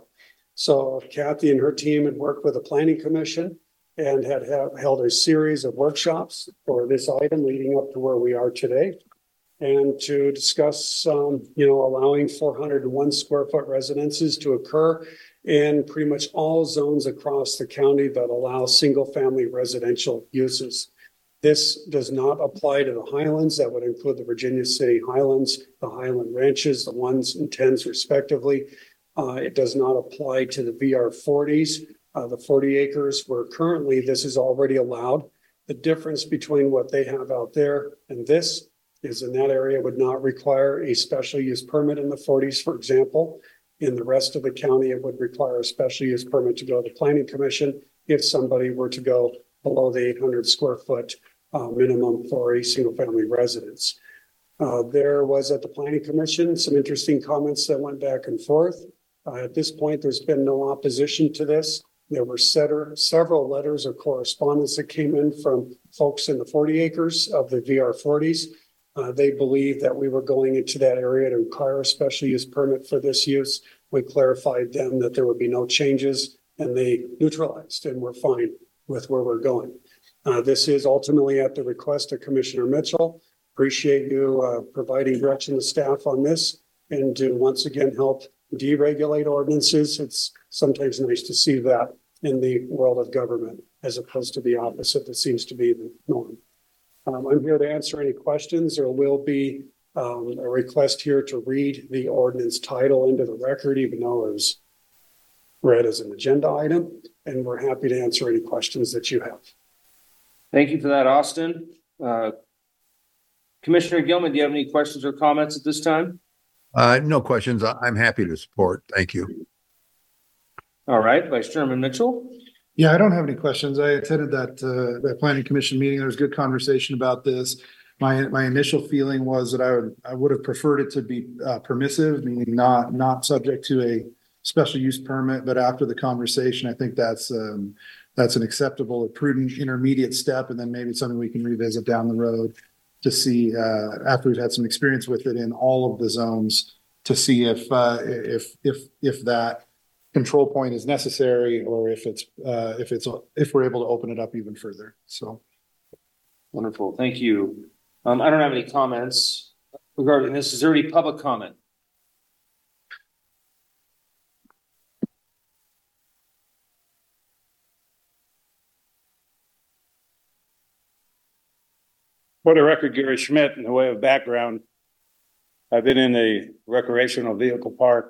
S5: So Kathy and her team had worked with the planning commission and had have held a series of workshops for this item leading up to where we are today. And to discuss, um, you know, allowing four hundred one square foot residences to occur in pretty much all zones across the county that allow single family residential uses. This does not apply to the Highlands. That would include the Virginia City Highlands, the Highland Ranches, the ones and tens respectively. Uh, it does not apply to the V R forties, uh, the forty acres where currently this is already allowed. The difference between what they have out there and this is in that area would not require a special use permit in the forties, for example. In the rest of the county, it would require a special use permit to go to the planning commission if somebody were to go below the eight hundred square foot uh, minimum for a single family residence. Uh, there was at the planning commission some interesting comments that went back and forth. Uh, at this point, there's been no opposition to this. There were setter, several letters of correspondence that came in from folks in the forty acres of the V R forties. Uh, they believed that we were going into that area to require a special use permit for this use. We clarified them that there would be no changes and they neutralized and we're fine with where we're going. Uh, this is ultimately at the request of Commissioner Mitchell. Appreciate you uh, providing direction to staff on this and to once again help deregulate ordinances. It's sometimes nice to see that in the world of government as opposed to the opposite that seems to be the norm. Um, I'm here to answer any questions. There will be um, a request here to read the ordinance title into the record, even though it was read as an agenda item, and we're happy to answer any questions that you have.
S1: Thank you for that, Austin. Uh, Commissioner Gilman, do you have any questions or comments at this time?
S4: Uh, no questions. I- I'm happy to support. Thank you.
S1: All right, Vice Chairman Mitchell.
S6: Yeah, I don't have any questions. I attended that, uh, that planning commission meeting. There was good conversation about this. My, my initial feeling was that I would, I would have preferred it to be, uh, permissive, meaning not, not subject to a special use permit. But after the conversation, I think that's, um, that's an acceptable, prudent intermediate step. And then maybe something we can revisit down the road to see, uh, after we've had some experience with it in all of the zones to see if, uh, if, if, if that control point is necessary or if it's, uh, if it's, if we're able to open it up even further. So.
S1: Wonderful. Thank you. Um, I don't have any comments regarding this. Is there any public comment?
S3: For the record, Gary Schmidt, in the way of background, I've been in the recreational vehicle park,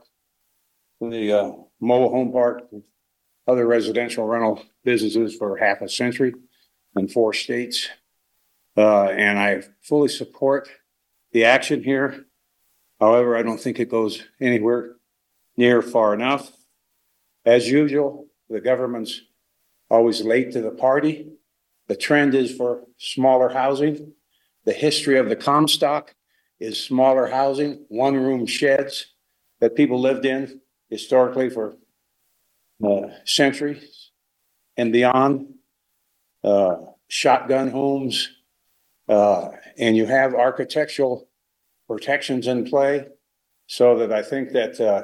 S3: the uh, mobile home park, other residential rental businesses for half a century in four states. Uh, and I fully support the action here. However, I don't think it goes anywhere near far enough. As usual, the government's always late to the party. The trend is for smaller housing. The history of the Comstock is smaller housing, one-room sheds that people lived in historically for uh, centuries and beyond. Uh, shotgun homes, uh, and you have architectural protections in play, so that I think that uh,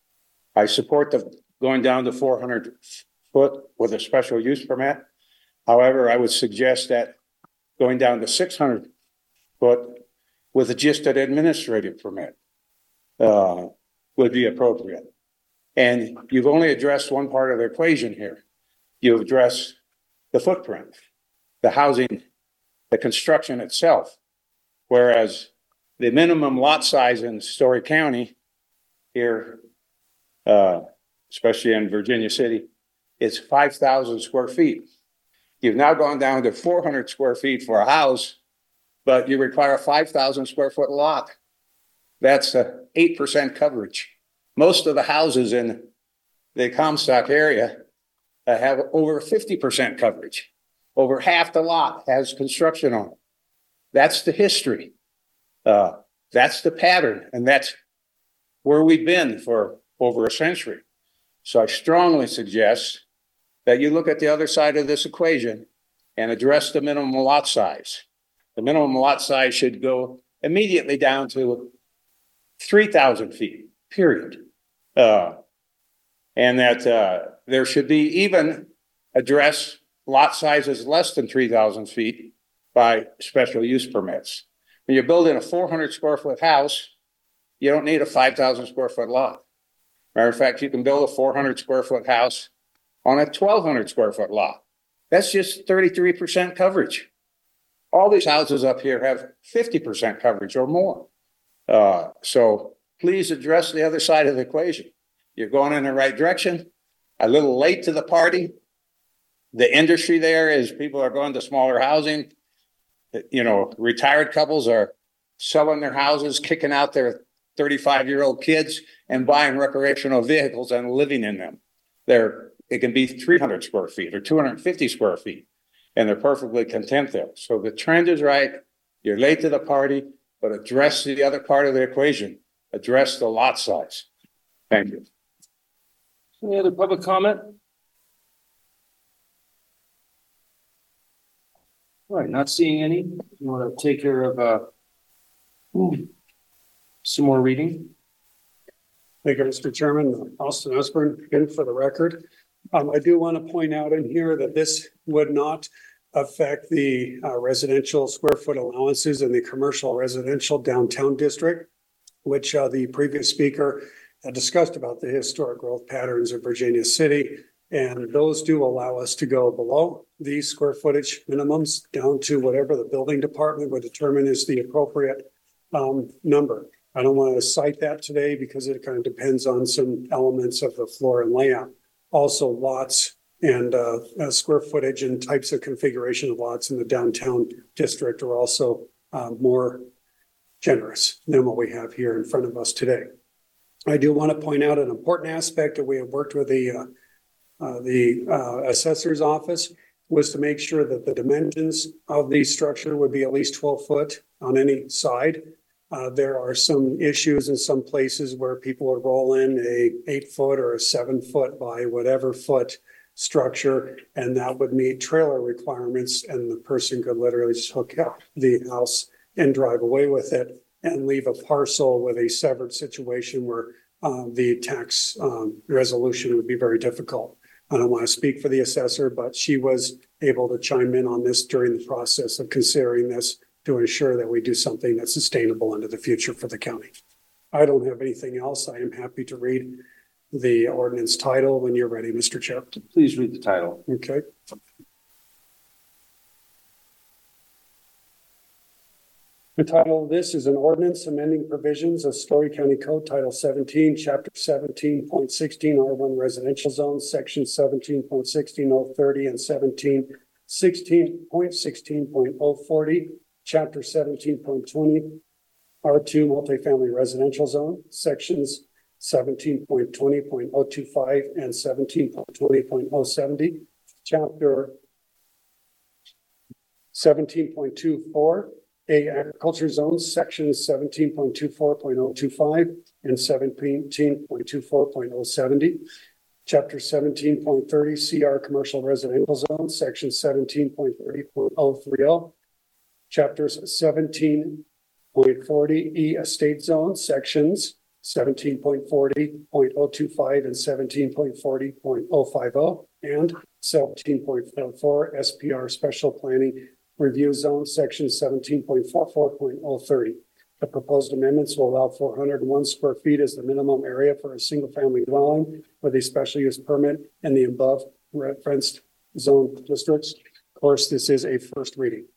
S3: I support the going down to four hundred foot with a special use permit. However, I would suggest that going down to six hundred foot with a just an administrative permit uh, would be appropriate. And you've only addressed one part of the equation here. You've addressed the footprint, the housing, the construction itself. Whereas the minimum lot size in Story County here, uh, especially in Virginia City, is five thousand square feet. You've now gone down to four hundred square feet for a house, but you require a five thousand square foot lot. That's a eight percent coverage. Most of the houses in the Comstock area uh, have over fifty percent coverage. Over half the lot has construction on it. That's the history. Uh, that's the pattern, and that's where we've been for over a century. So I strongly suggest that you look at the other side of this equation and address the minimum lot size. The minimum lot size should go immediately down to three thousand feet, period. Uh, and that, uh, there should be even address lot sizes less than three thousand feet by special use permits. When you're building a four hundred square foot house, you don't need a five thousand square foot lot. Matter of fact, you can build a four hundred square foot house on a twelve hundred square foot lot. That's just thirty-three percent coverage. All these houses up here have fifty percent coverage or more. Uh, so please address the other side of the equation. You're going in the right direction, a little late to the party. The industry there is people are going to smaller housing. You know, retired couples are selling their houses, kicking out their thirty-five year old kids and buying recreational vehicles and living in them. They're, it can be three hundred square feet or two hundred fifty square feet, and they're perfectly content there. So the trend is right. You're late to the party, but address the other part of the equation. Address the lot size. Thank you.
S1: Any other public comment? All right, not seeing any. You want to take care of uh, ooh, some more reading?
S5: Thank you, Mister Chairman. Austin Osborne, again for the record. Um, I do want to point out in here that this would not affect the uh, residential square foot allowances in the commercial residential downtown district, which uh, the previous speaker had discussed about the historic growth patterns of Virginia City. And those do allow us to go below these square footage minimums down to whatever the building department would determine is the appropriate um, number. I don't want to cite that today because it kind of depends on some elements of the floor and layout. Also lots and uh, uh, square footage and types of configuration of lots in the downtown district are also uh, more generous than what we have here in front of us today. I do want to point out an important aspect that we have worked with the uh, uh, the uh, assessor's office was to make sure that the dimensions of the structure would be at least twelve foot on any side. Uh, there are some issues in some places where people would roll in a eight foot or a seven foot by whatever foot structure, and that would meet trailer requirements, and the person could literally just hook up the house and drive away with it and leave a parcel with a severed situation where um, the tax um, resolution would be very difficult. I don't want to speak for the assessor, but she was able to chime in on this during the process of considering this to ensure that we do something that's sustainable into the future for the county. I don't have anything else. I am happy to read the ordinance title when you're ready, Mister Chair.
S1: Please read the title.
S5: Okay. The title of this is an ordinance amending provisions of Story County Code Title seventeen, Chapter seventeen point sixteen R one Residential Zones, Section seventeen point sixteen oh thirty and seventeen sixteen point sixteen point oh forty, Chapter seventeen point twenty R two Multifamily Residential Zone, Sections seventeen point twenty point oh two five and seventeen point twenty point oh seventy, Chapter seventeen point two four A Agriculture Zones, Sections seventeen point two four point oh two five and seventeen point two four point oh seventy, Chapter seventeen point thirty C R Commercial Residential Zone, Section seventeen point thirty point oh three oh, Chapters seventeen point forty E Estate Zone, Sections seventeen point forty point oh two five and seventeen point forty point oh five oh, and seventeen point four four S P R Special Planning Review Zone, Section seventeen point four four point oh thirty. The proposed amendments will allow four hundred one square feet as the minimum area for a single-family dwelling with a special use permit in the above referenced zone districts. Of course, this is a first reading.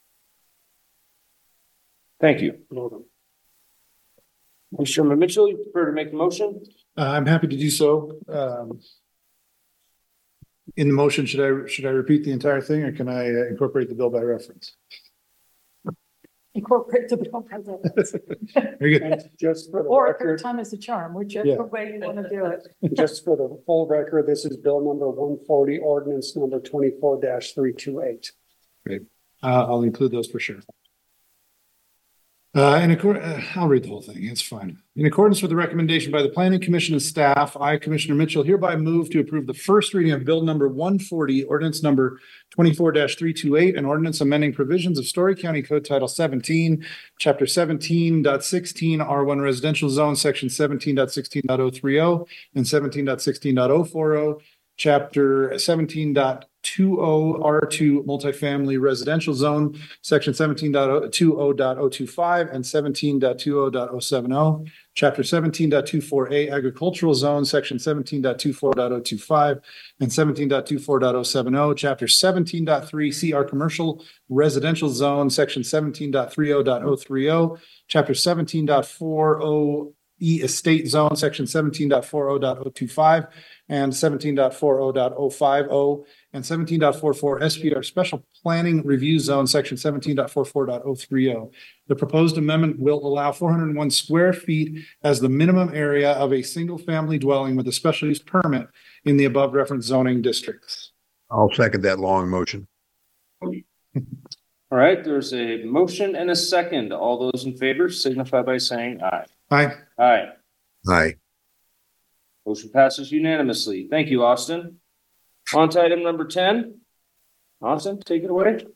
S1: Thank you.
S5: Welcome.
S1: Mister Mitchell, you prefer to make a motion?
S6: Uh, I'm happy to do so. Um, in the motion, should I, should I repeat the entire thing or can I uh, incorporate the bill by reference?
S13: Incorporate the bill by reference.
S6: Very good.
S5: Just for the
S13: Or
S5: record,
S13: third time is the charm, whichever
S6: Yeah.
S13: way you want to do it.
S5: just for the full record, this is bill number one forty, ordinance number twenty-four three two eight.
S6: Great. Uh, I'll include those for sure. Uh, in accord, uh, I'll read the whole thing. It's fine. In accordance with the recommendation by the Planning Commission and staff, I, Commissioner Mitchell, hereby move to approve the first reading of Bill number one forty, ordinance number twenty-four three twenty-eight, and ordinance amending provisions of Story County Code Title seventeen, Chapter seventeen point sixteen, R one Residential Zone, Section seventeen point sixteen point oh three oh, and seventeen point sixteen point oh four oh, Chapter seventeen point two oh R two Multifamily Residential Zone, Section seventeen point two oh point oh two five and seventeen point two oh point oh seven oh, Chapter seventeen point two four A Agricultural Zone, Section seventeen point two four point oh two five and seventeen point two four point oh seven oh, Chapter seventeen point three C R Commercial Residential Zone, Section seventeen point three oh point oh three oh, Chapter seventeen point four oh E Estate Zone, Section seventeen point four oh point oh two five and seventeen point four oh point oh five oh, and seventeen point four four S P R Special Planning Review Zone, Section seventeen point four four point oh three oh. The proposed amendment will allow four hundred one square feet as the minimum area of a single-family dwelling with a special use permit in the above referenced zoning districts.
S4: I'll second that long motion.
S1: All right, there's a motion and a second. All those in favor signify by saying aye.
S6: Aye.
S1: Aye.
S4: Aye.
S1: Motion passes unanimously. Thank you, Austin. On to item number ten. Austin, take it away.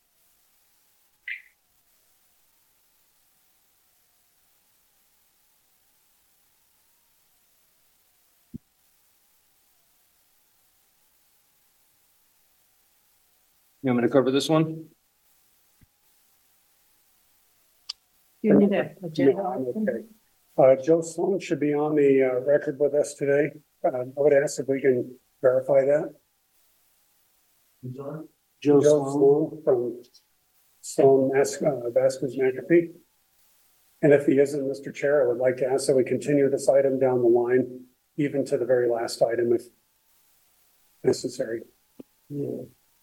S1: You want me to cover this one?
S13: You need a agenda.
S5: No, I'm okay. Uh, Joe Sloan should be on the uh, record with us today. Uh, I would ask if we can verify that.
S1: Joe
S5: Joe
S1: Sloan.
S5: Sloan from Sloan Mas- uh, Vasquez McAfee. And if he isn't, Mister Chair, I would like to ask that we continue this item down the line, even to the very last item if necessary. Yeah.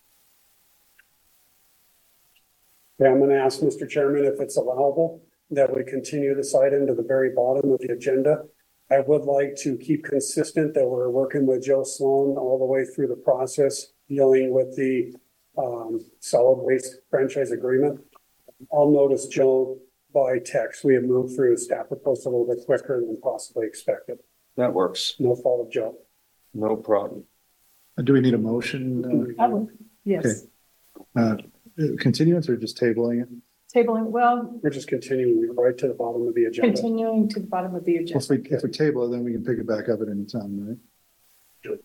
S5: Okay, I'm going to ask Mister Chairman if it's allowable that we continue this item to the very bottom of the agenda. I would like to keep consistent that we're working with Joe Sloan all the way through the process, dealing with the um, solid waste franchise agreement. I'll notice Joe by text. We have moved through staff proposal a little bit quicker than possibly expected.
S1: That works.
S5: No fault of Joe.
S1: No problem.
S6: Do we need a motion?
S13: I will, yes.
S6: Uh, continuance or just tabling it?
S13: Tabling, well,
S5: We're just continuing right to the bottom of the agenda.
S13: continuing to the bottom of the agenda.
S6: If we, if we table it, then we can pick it back up at any time, right?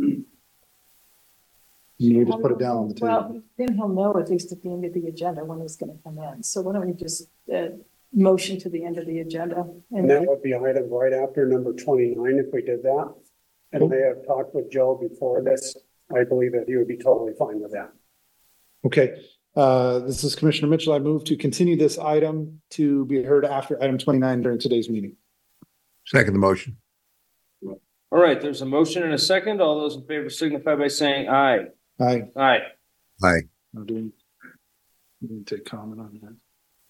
S6: You just put it down on the table.
S13: Well, then he'll know at least at the end of the agenda when he's gonna come in. So why don't we just, uh, motion to the end of the agenda?
S5: And that would be item right after number twenty-nine if we did that. And I have talked with Joe before this. I believe that he would be totally fine with that.
S6: Okay, uh, this is Commissioner Mitchell. I move to continue this item to be heard after item twenty-nine during today's meeting.
S4: Second the motion.
S1: All right, there's a motion and a second. All those in favor signify by saying aye.
S6: Aye.
S1: Aye.
S4: Aye.
S6: I'm doing, you can take comment on that.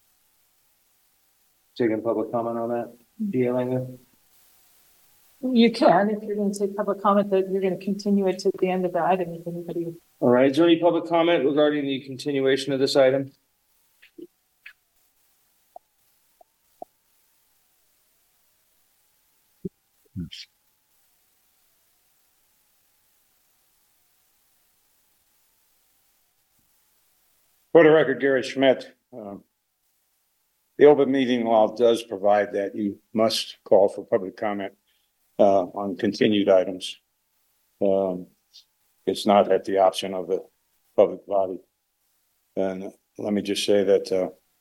S1: Taking public comment on that. Dealing with.
S13: You can, if you're gonna take public comment, that you're gonna continue it to the end of the item, if anybody.
S1: All right, is there any public comment regarding the continuation of this item?
S3: For the record, Gary Schmidt, um, the open meeting law does provide that you must call for public comment uh, on continued items. Um, it's not at the option of the public body. And let me just say that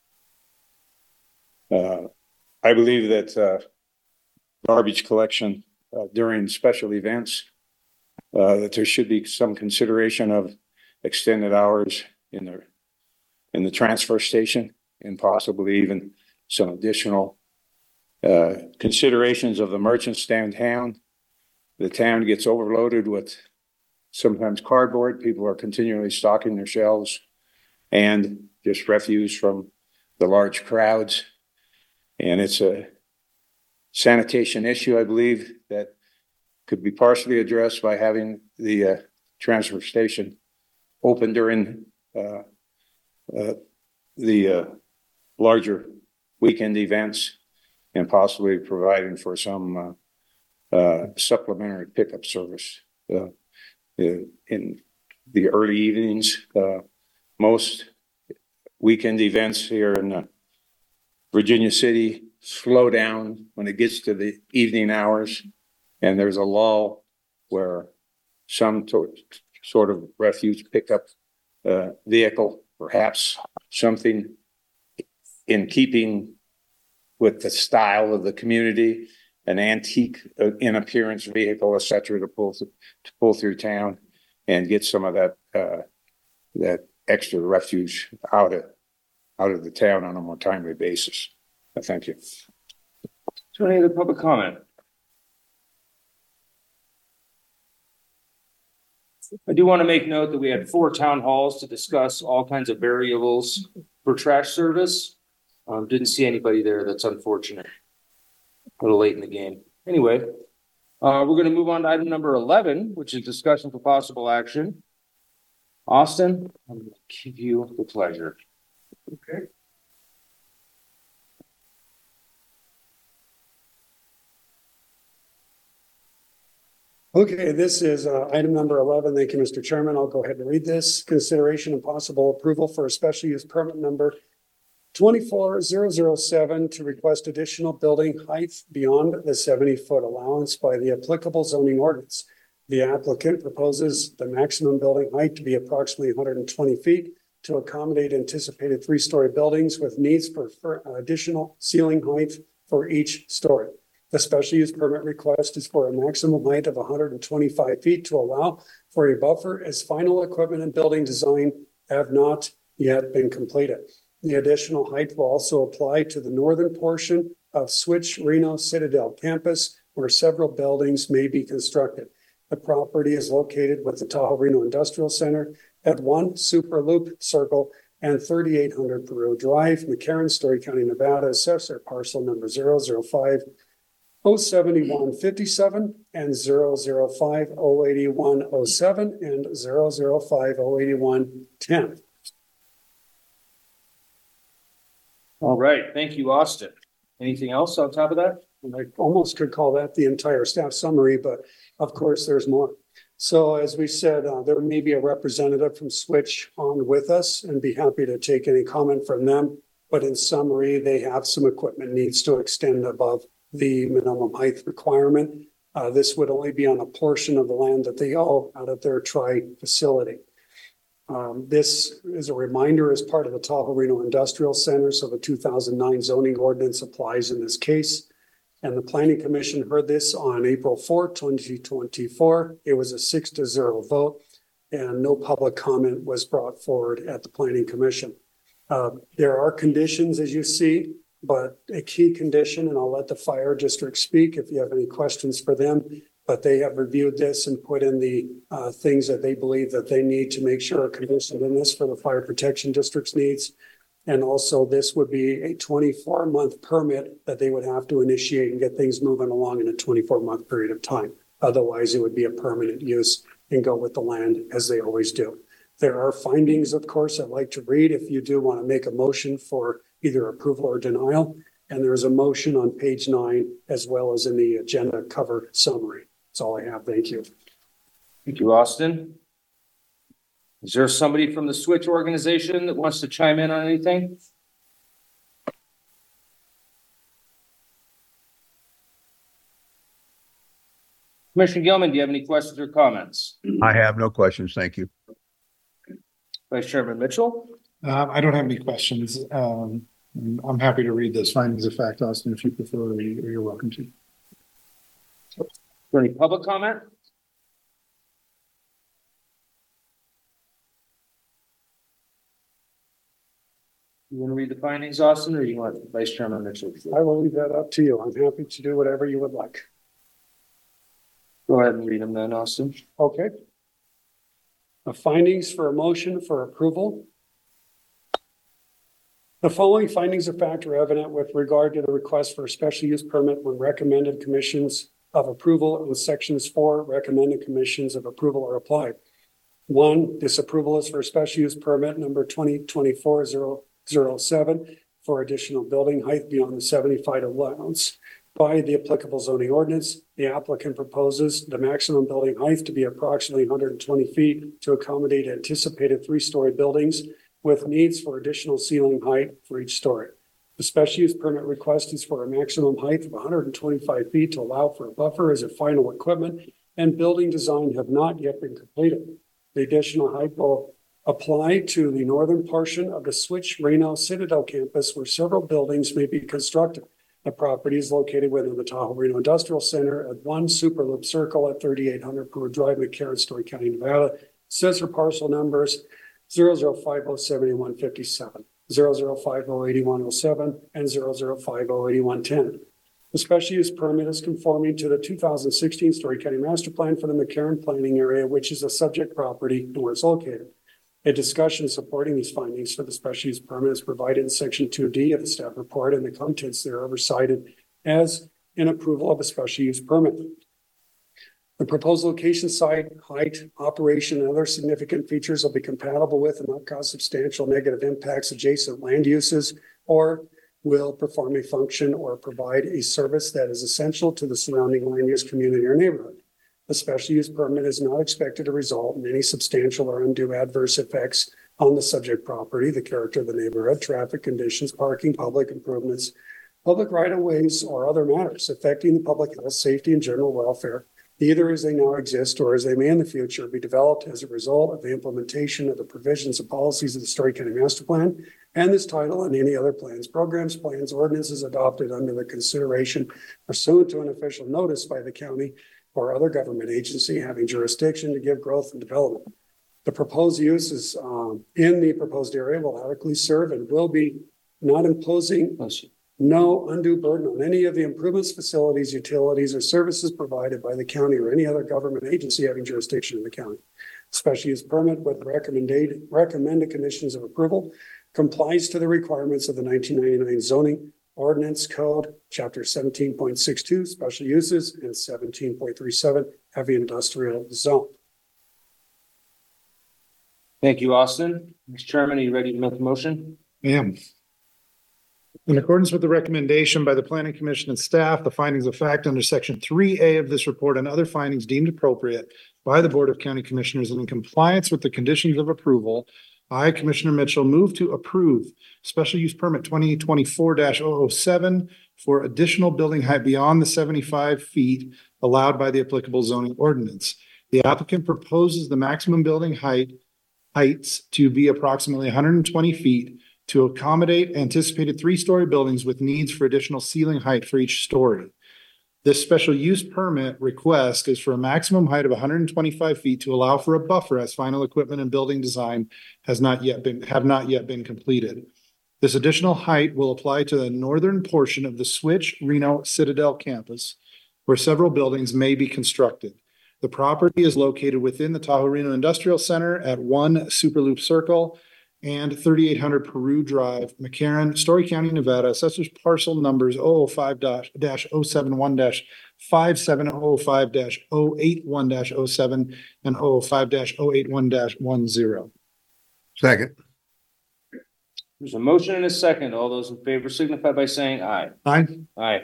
S3: uh, uh, I believe that uh, garbage collection uh, during special events, uh, that there should be some consideration of extended hours in the in the transfer station, and possibly even some additional uh, considerations of the merchants downtown. The town gets overloaded with sometimes cardboard. People are continually stocking their shelves, and just refuse from the large crowds. And it's a sanitation issue, I believe, that could be partially addressed by having the uh, transfer station open during uh, Uh, the uh, larger weekend events and possibly providing for some uh, uh, supplementary pickup service uh, in the early evenings. Uh, most weekend events here in uh, Virginia City slow down when it gets to the evening hours, and there's a lull where some to- sort of refuge pickup uh, vehicle, perhaps something in keeping with the style of the community, an antique uh, in appearance vehicle, et cetera, to pull th- to pull through town and get some of that uh, that extra refuge out of out of the town on a more timely basis. Uh, Thank you.
S1: So any other public comment? I do want to make note that we had four town halls to discuss all kinds of variables for trash service. Um, didn't see anybody there. That's unfortunate. A little late in the game. Anyway, uh, we're going to move on to item number eleven, which is discussion for possible action. Austin, I'm going to give you the pleasure.
S5: Okay. Okay, this is uh, item number eleven. Thank you, Mister Chairman. I'll go ahead and read this. Consideration and possible approval for a special use permit number twenty-four zero zero seven to request additional building height beyond the seventy foot allowance by the applicable zoning ordinance. The applicant proposes the maximum building height to be approximately one hundred twenty feet to accommodate anticipated three-story buildings with needs for, for additional ceiling height for each story. The special use permit request is for a maximum height of one hundred twenty-five feet to allow for a buffer as final equipment and building design have not yet been completed. The additional height will also apply to the northern portion of Switch Reno Citadel campus, where several buildings may be constructed. The property is located with the Tahoe Reno Industrial Center at one Super Loop Circle and thirty-eight hundred Peru Drive, McCarran, Story County, Nevada, assessor parcel number zero zero five oh seventy-one fifty-seven and zero zero five oh eighty-one oh seven and zero zero five oh eighty-one ten.
S1: All right. Thank you, Austin. Anything else on top of that?
S5: I almost could call that the entire staff summary, but of course there's more. So as we said, uh, there may be a representative from Switch on with us and be happy to take any comment from them. But in summary, they have some equipment needs to extend above the minimum height requirement. Uh, this would only be on a portion of the land that they own out of their tri facility. Um, this is a reminder as part of the Tahoe Reno Industrial Center. So the two thousand nine zoning ordinance applies in this case. And the Planning Commission heard this on April fourth, twenty twenty-four. It was a six to zero vote and no public comment was brought forward at the Planning Commission. Uh, there are conditions, as you see, but a key condition, and I'll let the fire district speak if you have any questions for them, but they have reviewed this and put in the uh, things that they believe that they need to make sure are conditioned in this for the fire protection district's needs. And also this would be a twenty-four month permit that they would have to initiate and get things moving along in a twenty-four month period of time. Otherwise, it would be a permanent use and go with the land as they always do. There are findings, of course, I'd like to read if you do want to make a motion for either approval or denial. And there's a motion on page nine as well as in the agenda cover summary. That's all I have. Thank you.
S1: Thank you, Austin. Is there somebody from the Switch organization that wants to chime in on anything? Commissioner Gilman, do you have any questions or comments?
S4: I have no questions. Thank you.
S1: Vice Chairman Mitchell?
S6: Um, I don't have any questions. Um, I'm happy to read this findings of fact, Austin, if you prefer, you're welcome to.
S1: Is there any public comment? You want to read the findings, Austin, or you want Vice Chairman Mitchell?
S5: I will leave that up to you. I'm happy to do whatever you would like.
S1: Go ahead and read them then, Austin.
S5: Okay. The findings for a motion for approval. The following findings of fact are evident with regard to the request for a special use permit when recommended conditions of approval in sections four recommended conditions of approval are applied. One, this approval is for a special use permit number twenty twenty-four zero zero seven for additional building height beyond the seventy-five allowance by the applicable zoning ordinance. The applicant proposes the maximum building height to be approximately one hundred twenty feet to accommodate anticipated three-story buildings with needs for additional ceiling height for each story. The special use permit request is for a maximum height of one hundred twenty-five feet to allow for a buffer as if final equipment and building design have not yet been completed. The additional height will apply to the northern portion of the Switch Reno Citadel campus where several buildings may be constructed. The property is located within the Tahoe Reno Industrial Center at one Superloop Circle at thirty-eight hundred Peru Drive, McCarran, Story County, Nevada. Assessor parcel numbers zero zero five oh seven one five seven, zero zero five oh eight one oh seven, and zero zero five oh eight one one zero. The special use permit is conforming to the two thousand sixteen Story County Master Plan for the McCarran planning area, which is a subject property and where it's located. A discussion supporting these findings for the special use permit is provided in section two D of the staff report, and the contents thereof are cited as an approval of a special use permit. The proposed location, site, height, operation, and other significant features will be compatible with and not cause substantial negative impacts adjacent land uses, or will perform a function or provide a service that is essential to the surrounding land use community or neighborhood. The special use permit is not expected to result in any substantial or undue adverse effects on the subject property, the character of the neighborhood, traffic conditions, parking, public improvements, public right-of-ways, or other matters affecting the public health, safety, and general welfare, either as they now exist or as they may in the future be developed as a result of the implementation of the provisions and policies of the Story County Master Plan and this title and any other plans, programs, plans, ordinances adopted under the consideration pursuant to an official notice by the county or other government agency having jurisdiction to give growth and development. The proposed uses um, in the proposed area will adequately serve and will be not imposing no undue burden on any of the improvements, facilities, utilities, or services provided by the county or any other government agency having jurisdiction in the county. Special use permit with recommended recommended conditions of approval complies to the requirements of the nineteen ninety-nine zoning ordinance code, chapter seventeen point six two, special uses, and seventeen point three seven, heavy industrial zone.
S1: Thank you, Austin. Mister Chairman, are you ready to make a motion?
S6: I am. In accordance with the recommendation by the Planning Commission and staff, the findings of fact under section three A of this report and other findings deemed appropriate by the Board of County Commissioners and in compliance with the conditions of approval, I, Commissioner Mitchell, move to approve special use permit twenty twenty-four dash zero zero seven for additional building height beyond the seventy-five feet allowed by the applicable zoning ordinance. The applicant proposes the maximum building height heights to be approximately one hundred twenty feet to accommodate anticipated three-story buildings with needs for additional ceiling height for each story. This special use permit request is for a maximum height of one hundred twenty-five feet to allow for a buffer as final equipment and building design has not yet been, have not yet been completed. This additional height will apply to the northern portion of the Switch Reno Citadel campus, where several buildings may be constructed. The property is located within the Tahoe Reno Industrial Center at one Superloop Circle and thirty-eight hundred Peru Drive, McCarran, Story County, Nevada. Assessors parcel numbers zero zero five dash zero seven one dash five seven zero five dash zero eight one dash zero seven and zero zero five dash zero eight one dash one zero.
S4: Second.
S1: There's a motion and a second. All those in favor signify by saying aye.
S6: Aye.
S1: Aye.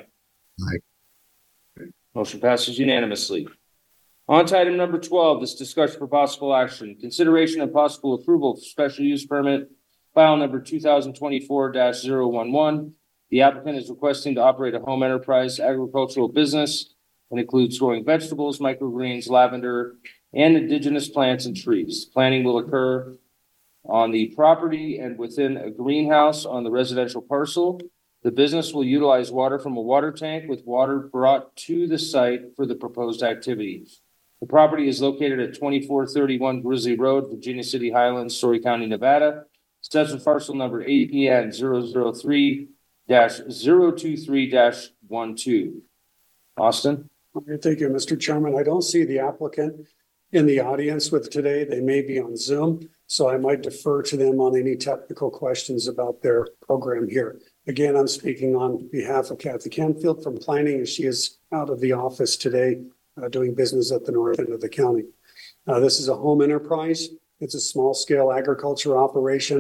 S4: Aye.
S1: Motion passes unanimously. On to item number twelve, this discussion for possible action. Consideration and possible approval for special use permit, file number two thousand twenty-four dash zero one one. The applicant is requesting to operate a home enterprise agricultural business and includes growing vegetables, microgreens, lavender, and indigenous plants and trees. Planting will occur on the property and within a greenhouse on the residential parcel. The business will utilize water from a water tank with water brought to the site for the proposed activities. The property is located at twenty-four thirty-one Grizzly Road, Virginia City Highlands, Story County, Nevada. Assessment parcel number A P N zero zero three dash zero two three dash one two. Austin?
S5: Okay, thank you, Mister Chairman. I don't see the applicant in the audience with today. They may be on Zoom, so I might defer to them on any technical questions about their program here. Again, I'm speaking on behalf of Kathy Canfield from planning, as she is out of the office today, uh, doing business at the north end of the county. Uh, this is a home enterprise. It's a small scale agriculture operation.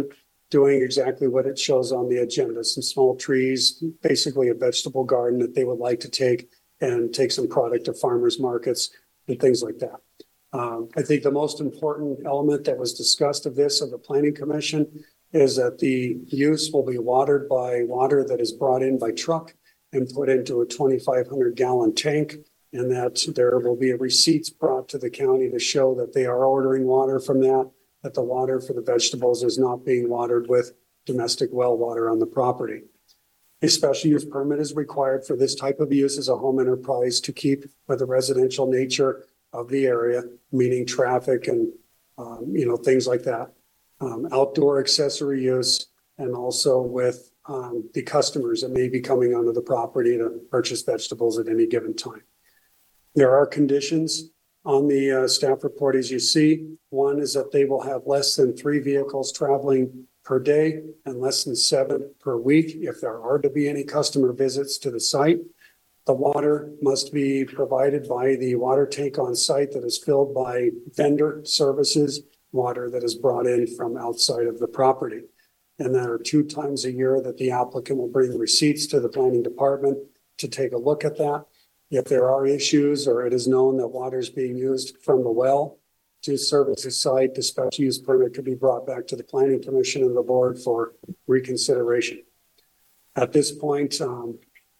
S5: doing exactly what it shows on the agenda, some small trees, basically a vegetable garden that they would like to take and take some product to farmers markets and things like that. Um, I think the most important element that was discussed of this of the Planning Commission is that the use will be watered by water that is brought in by truck and put into a twenty-five hundred gallon tank, and that there will be receipts brought to the county to show that they are ordering water from that, that the water for the vegetables is not being watered with domestic well water on the property. A special use permit is required for this type of use as a home enterprise to keep with the residential nature of the area, meaning traffic and, um, you know, things like that. Um, outdoor accessory use, and also with um, the customers that may be coming onto the property to purchase vegetables at any given time. There are conditions on the uh, staff report, as you see. One is that they will have less than three vehicles traveling per day and less than seven per week if there are to be any customer visits to the site. The water must be provided by the water tank on site that is filled by vendor services, water that is brought in from outside of the property. And there are two times a year that the applicant will bring receipts to the planning department to take a look at that. If there are issues or it is known that water is being used from the well to service the site, the special use permit could be brought back to the planning commission and the board for reconsideration. At this point, um,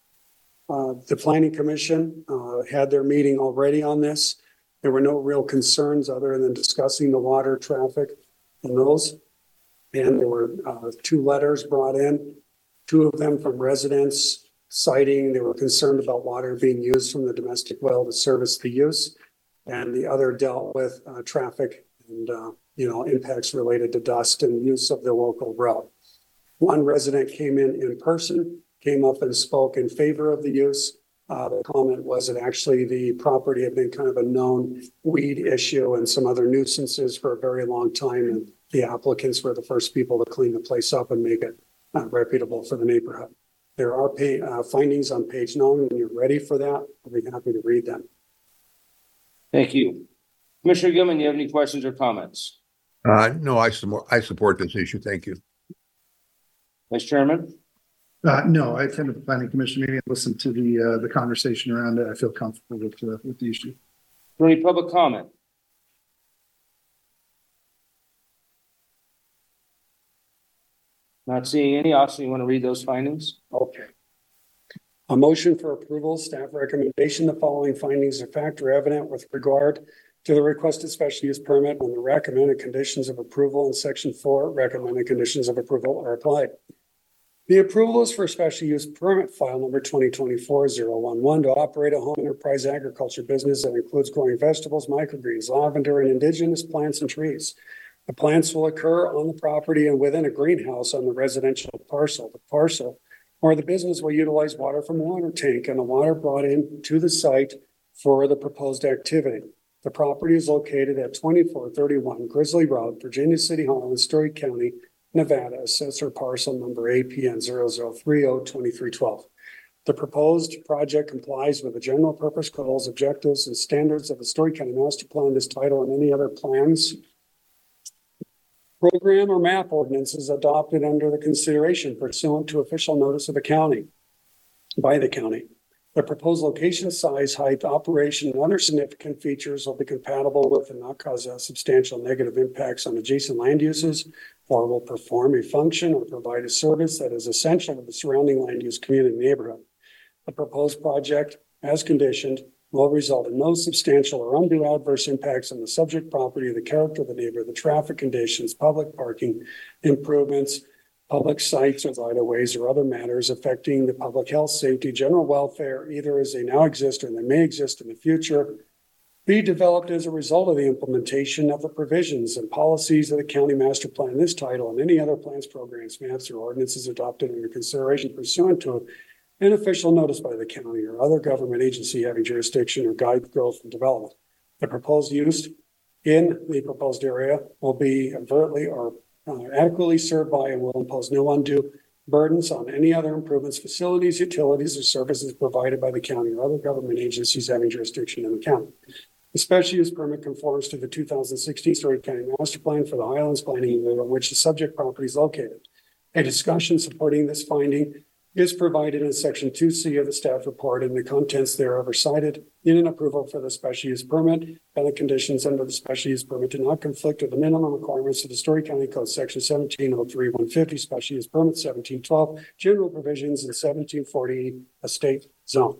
S5: uh, the planning commission uh, had their meeting already on this. There were no real concerns other than discussing the water traffic and those. And there were uh, two letters brought in, two of them from residents citing they were concerned about water being used from the domestic well to service the use. And the other dealt with uh, traffic and, uh, you know, impacts related to dust and use of the local road. One resident came in in person, came up and spoke in favor of the use. Uh, the comment was that actually the property had been kind of a known weed issue and some other nuisances for a very long time. And the applicants were the first people to clean the place up and make it uh, reputable for the neighborhood. There are pay, uh, findings on page nine. When you're ready for that, I'll be happy to read them.
S1: Thank you. Commissioner Gilman, you have any questions or comments?
S4: Uh, no, I support, I support this issue. Thank you.
S1: Vice Chairman?
S6: Uh, no, I attended the planning commission meeting and listened to the, uh, the conversation around it. I feel comfortable with, uh, with the issue.
S1: For any public comment? Not seeing any. Austin, you want to read those findings?
S5: Okay. A motion for approval, staff recommendation, the following findings of fact are evident with regard to the requested special use permit when the recommended conditions of approval in section four, recommended conditions of approval are applied. The approval is for special use permit file number twenty twenty-four oh one one to operate a home enterprise agriculture business that includes growing vegetables, microgreens, lavender, and indigenous plants and trees. The plants will occur on the property and within a greenhouse on the residential parcel. The parcel or the business will utilize water from a water tank and the water brought in to the site for the proposed activity. The property is located at twenty-four thirty-one Grizzly Road, Virginia City Hall in Story County, Nevada, assessor parcel number A P N zero zero three zero two three one two. The proposed project complies with the general purpose goals, objectives, and standards of the Story County Master Plan, this title, and any other plans, program, or map ordinances adopted under the consideration pursuant to official notice of the county by the county. The proposed location, size, height, operation, and other significant features will be compatible with and not cause substantial negative impacts on adjacent land uses, or will perform a function or provide a service that is essential to the surrounding land use community neighborhood. The proposed project, as conditioned, will result in no substantial or undue adverse impacts on the subject property, the character of the neighborhood, the traffic conditions, public parking improvements, public sites or right of ways, or other matters affecting the public health, safety, general welfare, either as they now exist or they may exist in the future, be developed as a result of the implementation of the provisions and policies of the county master plan, this title, and any other plans, programs, maps, or ordinances adopted under consideration pursuant to an official notice by the county or other government agency having jurisdiction or guide growth and development. The proposed use in the proposed area will be overtly or uh, adequately served by and will impose no undue burdens on any other improvements, facilities, utilities, or services provided by the county or other government agencies having jurisdiction in the county. The special use permit conforms to the two thousand sixteen Story County Master Plan for the Highlands Planning Area on which the subject property is located. A discussion supporting this finding is provided in section two C of the staff report, and the contents thereof are cited in an approval for the special use permit, and the conditions under the special use permit do not conflict with the minimum requirements of the Story County Code section seventeen oh three one fifty special use permit, seventeen twelve general provisions, and seventeen forty estate zone.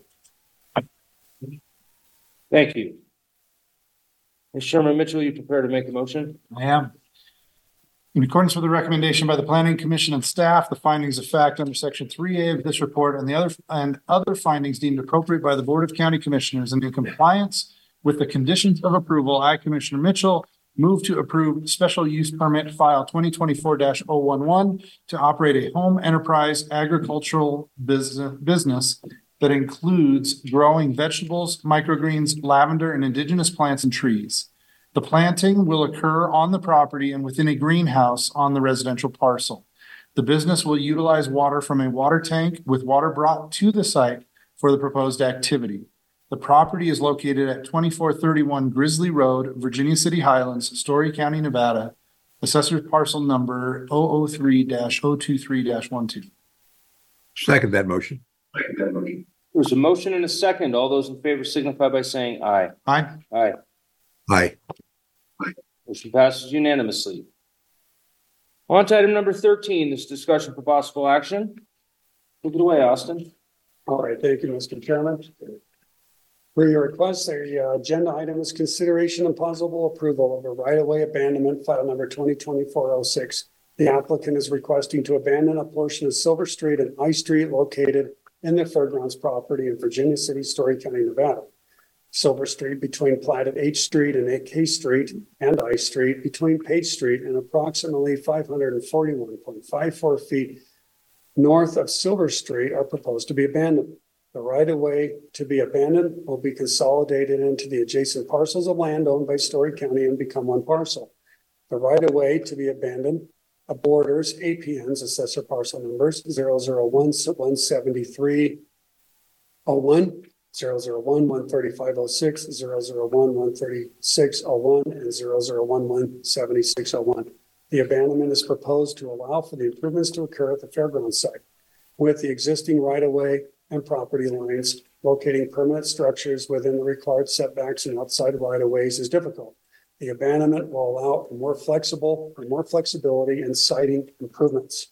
S1: Thank you. Mister Chairman Mitchell, you prepared to make a motion?
S6: I am. In accordance with the recommendation by the Planning Commission and staff, the findings of fact under section three A of this report and the other and other findings deemed appropriate by the Board of County Commissioners and in compliance with the conditions of approval, I, Commissioner Mitchell, move to approve special use permit file twenty twenty-four dash oh one one to operate a home enterprise agricultural business business that includes growing vegetables, microgreens, lavender, and indigenous plants and trees. The planting will occur on the property and within a greenhouse on the residential parcel. The business will utilize water from a water tank with water brought to the site for the proposed activity. The property is located at twenty-four thirty-one Grizzly Road, Virginia City Highlands, Story County, Nevada. Assessor's parcel number zero zero three dash zero two three dash one two.
S4: Second that motion.
S2: Second that motion.
S1: There's a motion and a second. All those in favor signify by saying aye.
S6: Aye.
S1: Aye.
S4: Aye.
S1: Motion passes unanimously. On to item number thirteen, this discussion for possible action. Take it away, Austin.
S5: All right, thank you, Mister Chairman. For your request, the uh, agenda item is consideration and possible approval of a right-of-way abandonment file number twenty twenty-four oh six. The applicant is requesting to abandon a portion of Silver Street and I Street located in the fairgrounds property in Virginia City, Story County, Nevada. Silver Street between platted H Street and K Street, and I Street between Page Street and approximately five hundred forty-one point five four feet north of Silver Street are proposed to be abandoned. The right-of-way to be abandoned will be consolidated into the adjacent parcels of land owned by Story County and become one parcel. The right-of-way to be abandoned borders A P N's assessor parcel numbers zero zero one one seventy-three oh one, zero zero one one thirty-five oh six, zero zero one one thirty-six oh one, and zero zero one one seventy-six oh one. The abandonment is proposed to allow for the improvements to occur at the fairgrounds site with the existing right-of-way and property lines. Locating permanent structures within the required setbacks and outside right-of-ways is difficult. The abandonment will allow for more flexible or more flexibility in siting improvements.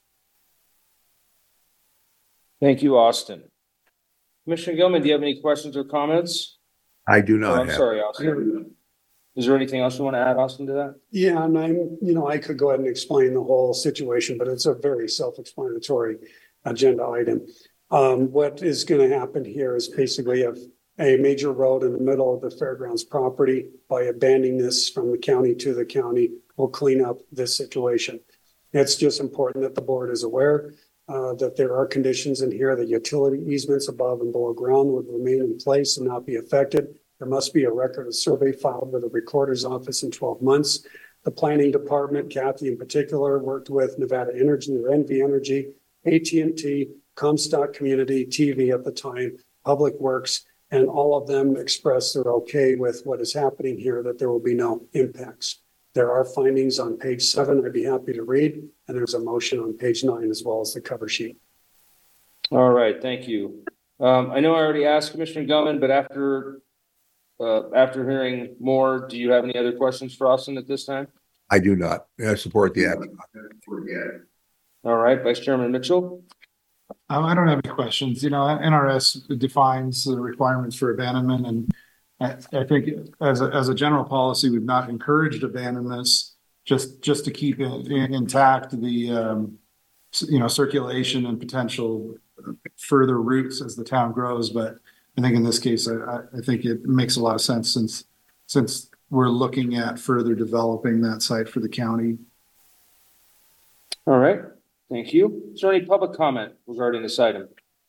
S1: Thank you, Austin. Commissioner Gilman, do you have any questions or comments?
S4: I do
S1: Oh,
S4: not
S1: I'm
S4: have.
S1: sorry, Austin. Is there anything else you want to add, Austin, to that?
S5: Yeah, and I'm, you know, I could go ahead and explain the whole situation, but it's a very self-explanatory agenda item. Um, what is going to happen here is basically a, a major road in the middle of the fairgrounds property. By abandoning this from the county to the county, will clean up this situation. It's just important that the board is aware uh, that there are conditions in here that utility easements above and below ground would remain in place and not be affected. There must be a record of survey filed with the recorder's office in twelve months. The planning department, Kathy in particular, worked with Nevada Energy or N V Energy, A T and T, Comstock Community T V at the time, Public Works, and all of them expressed they're okay with what is happening here, that there will be no impacts. There are findings on page seven I'd be happy to read, and there's a motion on page nine as well as the cover sheet.
S1: All right, thank you. Um, I know I already asked Commissioner Gilman, but after uh, after hearing more, do you have any other questions for Austin at this time?
S4: I do not. I support the action.
S1: All right, Vice Chairman Mitchell.
S6: Um, I don't have any questions. You know, N R S defines the requirements for abandonment, and I, I think as a, as a general policy, we've not encouraged abandonments just just to keep it in, intact the um, you know circulation and potential further routes as the town grows. But I think in this case, I, I think it makes a lot of sense since since we're looking at further developing that site for the county.
S1: All right, thank you. Is there any public comment regarding this item?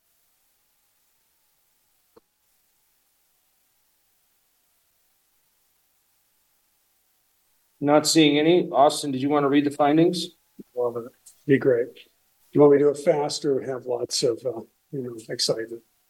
S1: Not seeing any. Austin, did you want to read the findings?
S5: Well, be great. You want me to do it fast or have lots of, uh, you know, excitement?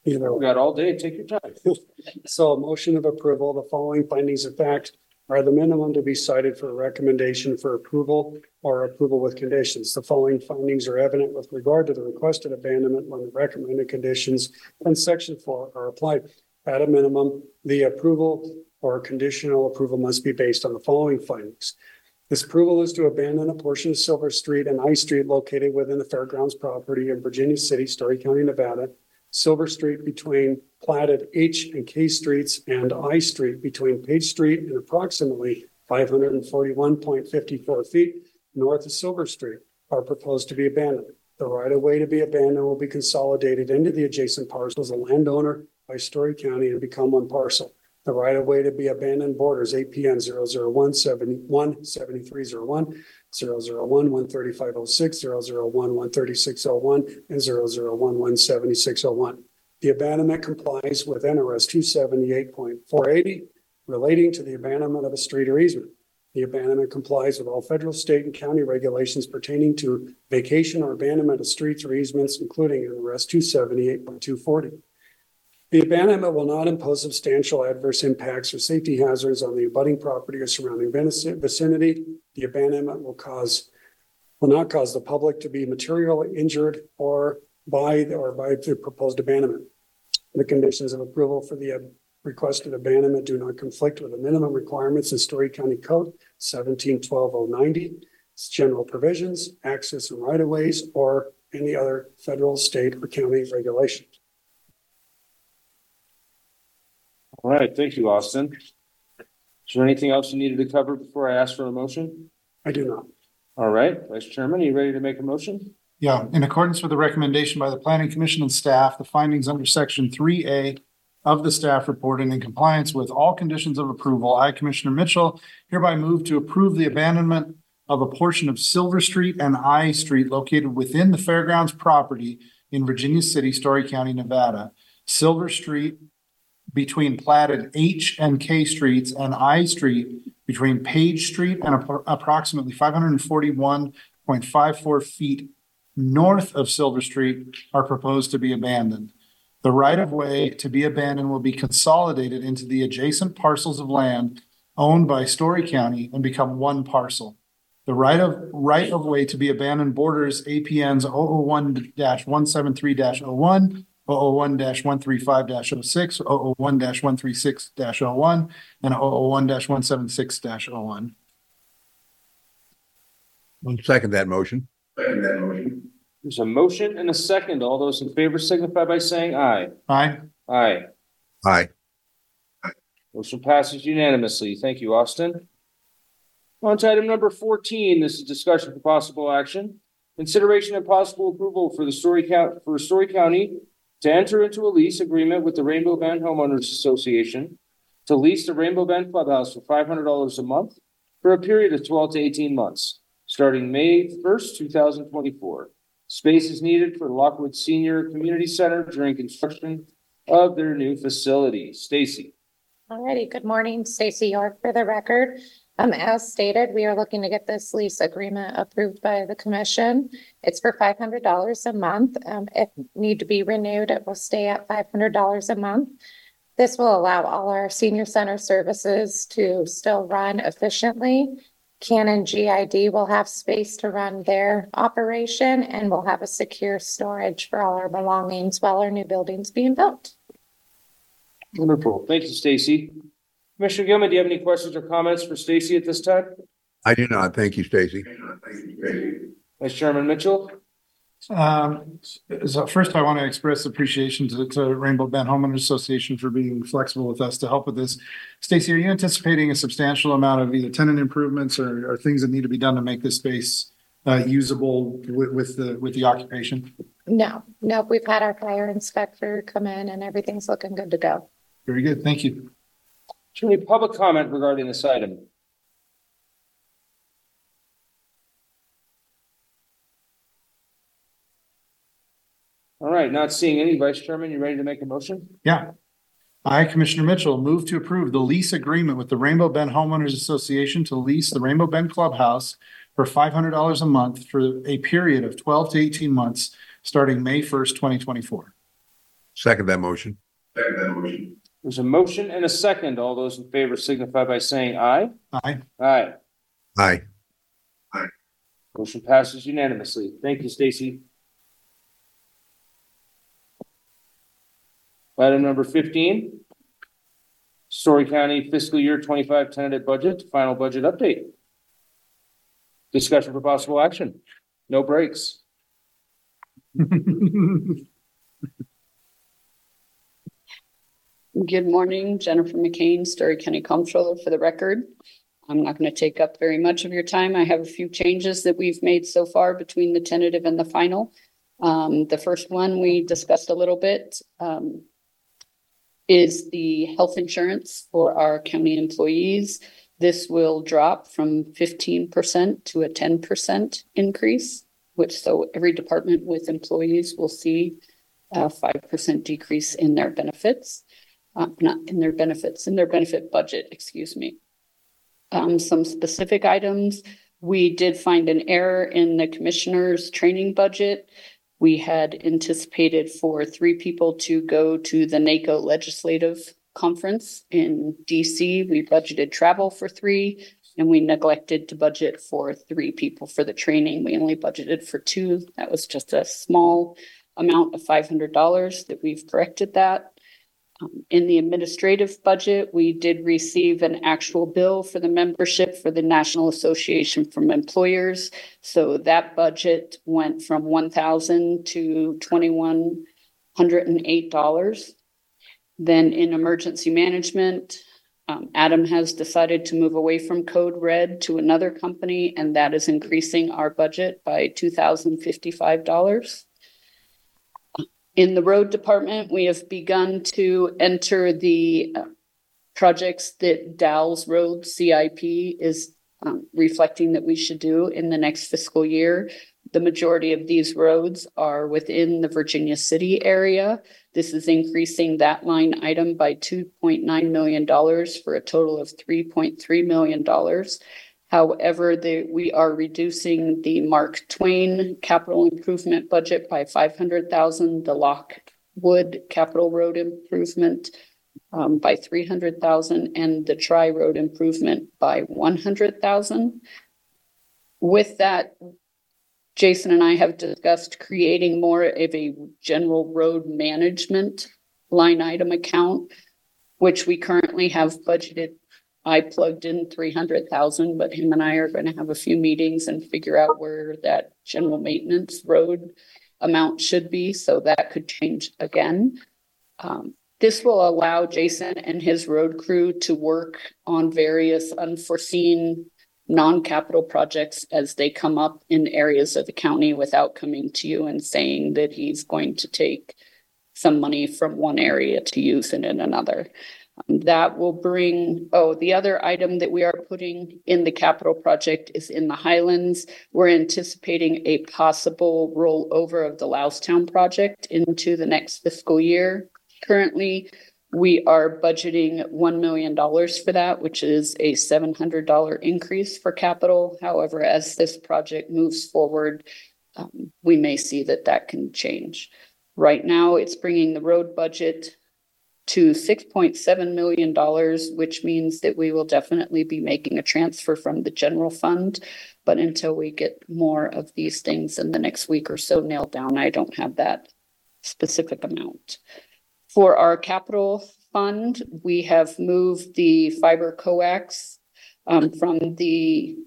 S5: Either
S1: We
S5: way.
S1: got all day. Take your time.
S5: So a motion of approval, the following findings of fact are the minimum to be cited for a recommendation for approval or approval with conditions. The following findings are evident with regard to the requested abandonment when the recommended conditions in section four are applied. At a minimum, the approval or conditional approval must be based on the following findings. This approval is to abandon a portion of Silver Street and I Street located within the fairgrounds property in Virginia City, Story County, Nevada. Silver Street between platted H and K Streets and I Street between Page Street and approximately five hundred forty-one point five four feet north of Silver Street are proposed to be abandoned. The right of way to be abandoned will be consolidated into the adjacent parcels of landowner by Story County and become one parcel. The right of way to be abandoned borders A P N zero zero one seventy-one seventy-three zero one, zero zero one one thirty-five oh six, zero zero one one thirty-six oh one, and zero zero one one seventy-six oh one. The abandonment complies with N R S two seventy-eight point four eighty relating to the abandonment of a street or easement. The abandonment complies with all federal, state, and county regulations pertaining to vacation or abandonment of streets or easements, including N R S two seventy-eight point two forty. The abandonment will not impose substantial adverse impacts or safety hazards on the abutting property or surrounding vicinity. The abandonment will cause, will not cause the public to be materially injured or by the, or by the proposed abandonment. The conditions of approval for the uh, requested abandonment do not conflict with the minimum requirements in Story County Code seventeen twelve oh ninety, its general provisions, access and right of ways, or any other federal, state, or county regulations.
S1: All right. Thank you, Austin. Is there anything else you needed to cover before I ask for a motion?
S5: I do not.
S1: All right. Vice Chairman, are you ready to make a motion?
S6: Yeah, in accordance with the recommendation by the Planning Commission and staff, the findings under section three A of the staff report and in compliance with all conditions of approval, I, Commissioner Mitchell, hereby move to approve the abandonment of a portion of Silver Street and I Street located within the fairgrounds property in Virginia City, Story County, Nevada. Silver Street between platted H and K Streets and I Street between Page Street and ap- approximately five hundred forty-one point five four feet north of Silver Street are proposed to be abandoned. The right-of-way to be abandoned will be consolidated into the adjacent parcels of land owned by Story County and become one parcel. The right of right of way to be abandoned borders A P Ns zero zero one one seventy-three dash zero one, zero zero one one thirty-five dash zero six, zero zero one one thirty-six dash zero one, and zero zero one one seventy-six dash zero one.
S4: I'll second that motion.
S2: Second that motion.
S1: There's a motion and a second. All those in favor signify by saying aye.
S6: Aye.
S1: Aye.
S4: Aye.
S1: Motion passes unanimously. Thank you, Austin. On to item number fourteen. This is discussion for possible action. Consideration and possible approval for the Story County, for Story County to enter into a lease agreement with the Rainbow Bend Homeowners Association to lease the Rainbow Bend Clubhouse for five hundred dollars a month for a period of twelve to eighteen months, starting May first, two thousand twenty-four. Space is needed for the Lockwood Senior Community Center during construction of their new facility. Stacy.
S12: Alrighty, good morning, Stacy York for the record. Um, as stated, we are looking to get this lease agreement approved by the commission. It's for five hundred dollars a month. Um, if need to be renewed, it will stay at five hundred dollars a month. This will allow all our senior center services to still run efficiently. Canon G I D will have space to run their operation, and we'll have a secure storage for all our belongings while our new building's being built.
S1: Wonderful. Thank you, Stacy. Commissioner Gilman, do you have any questions or comments for Stacy at this time?
S4: I do not. Thank you, Stacy.
S1: Vice Chairman Mitchell.
S6: Um, so first I want to express appreciation to, to Rainbow Bend Homeowners Association for being flexible with us to help with this. Stacy, are you anticipating a substantial amount of either tenant improvements or, or things that need to be done to make this space uh, usable with, with the with the occupation?
S12: No, no, we've had our fire inspector come in and everything's looking good to go.
S6: Very good. Thank you.
S1: Is there any public comment regarding this item? All right, not seeing any. Vice Chairman, you ready to make a motion?
S6: Yeah. I, Commissioner Mitchell, move to approve the lease agreement with the Rainbow Bend Homeowners Association to lease the Rainbow Bend Clubhouse for five hundred dollars a month for a period of twelve to eighteen months, starting May first, twenty twenty-four.
S4: Second that motion. Second that motion.
S1: There's a motion and a second. All those in favor signify by saying aye.
S6: Aye.
S1: Aye.
S4: Aye.
S1: Motion passes unanimously. Thank you, Stacy. Item number fifteen. Story County fiscal year twenty-five tentative budget, final budget update. Discussion for possible action. No breaks.
S16: Good morning, Jennifer McCain, Story County Comptroller for the record. I'm not going to take up very much of your time. I have a few changes that we've made so far between the tentative and the final. Um, the first one we discussed a little bit um, is the health insurance for our county employees. This will drop from fifteen percent to a ten percent increase, which so every department with employees will see a five percent decrease in their benefits. Uh, not in their benefits, in their benefit budget, excuse me. Um, some specific items, we did find an error in the commissioner's training budget. We had anticipated for three people to go to the NACO legislative conference in D C. We budgeted travel for three, and we neglected to budget for three people for the training. We only budgeted for two. That was just a small amount of five hundred dollars that we've corrected that. Um, in the administrative budget, we did receive an actual bill for the membership for the National Association from Employers. So that budget went from one thousand dollars to two thousand one hundred eight dollars. Then in emergency management, um, Adam has decided to move away from Code Red to another company, and that is increasing our budget by two thousand fifty-five dollars. In the road department, we have begun to enter the uh, projects that Dow's Road C I P is um, reflecting that we should do in the next fiscal year. The majority of these roads are within the Virginia City area. This is increasing that line item by two point nine million dollars for a total of three point three million dollars. However, the, we are reducing the Mark Twain capital improvement budget by five hundred thousand dollars, the Lockwood Capital Road improvement um, by three hundred thousand dollars, and the Tri Road improvement by one hundred thousand dollars. With that, Jason and I have discussed creating more of a general road management line item account, which we currently have budgeted. I plugged in three hundred thousand, but him and I are going to have a few meetings and figure out where that general maintenance road amount should be. So that could change again. Um, this will allow Jason and his road crew to work on various unforeseen non-capital projects as they come up in areas of the county without coming to you and saying that he's going to take some money from one area to use it in another. Um, that will bring, oh, the other item that we are putting in the capital project is in the Highlands. We're anticipating a possible rollover of the Loustown project into the next fiscal year. Currently, we are budgeting one million dollars for that, which is a seven hundred dollars increase for capital. However, as this project moves forward, um, we may see that that can change. Right now, it's bringing the road budget to six point seven million dollars, which means that we will definitely be making a transfer from the general fund. But until we get more of these things in the next week or so nailed down, I don't have that specific amount. For our capital fund, we have moved the fiber coax um, from the,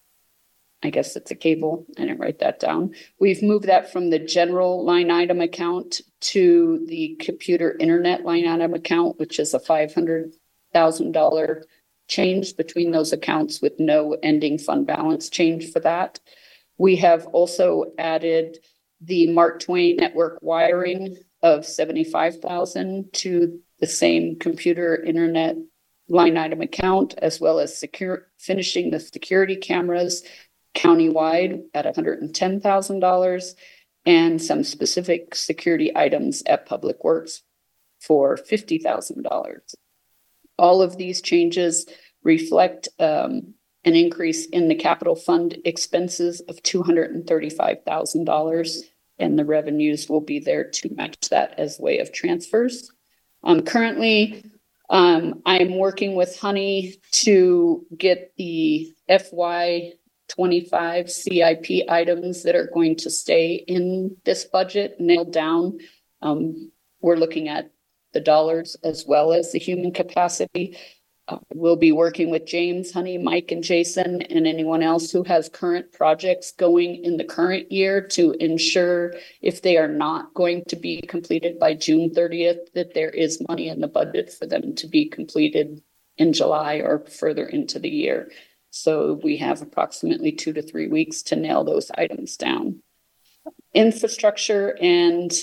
S16: I guess it's a cable, I didn't write that down. We've moved that from the general line item account to the computer internet line item account, which is a five hundred thousand dollars change between those accounts with no ending fund balance change for that. We have also added the Mark Twain network wiring of seventy-five thousand dollars to the same computer internet line item account, as well as secure finishing the security cameras countywide at one hundred ten thousand dollars and some specific security items at Public Works for fifty thousand dollars. All of these changes reflect um, an increase in the capital fund expenses of two hundred thirty-five thousand dollars. and the revenues will be there to match that as way of transfers. Um, currently, um, I'm working with Honey to get the F Y twenty-five C I P items that are going to stay in this budget nailed down. Um, we're looking at the dollars as well as the human capacity. Uh, we'll be working with James, Honey, Mike, and Jason, and anyone else who has current projects going in the current year to ensure if they are not going to be completed by June thirtieth, that there is money in the budget for them to be completed in July or further into the year. So we have approximately two to three weeks to nail those items down. Infrastructure and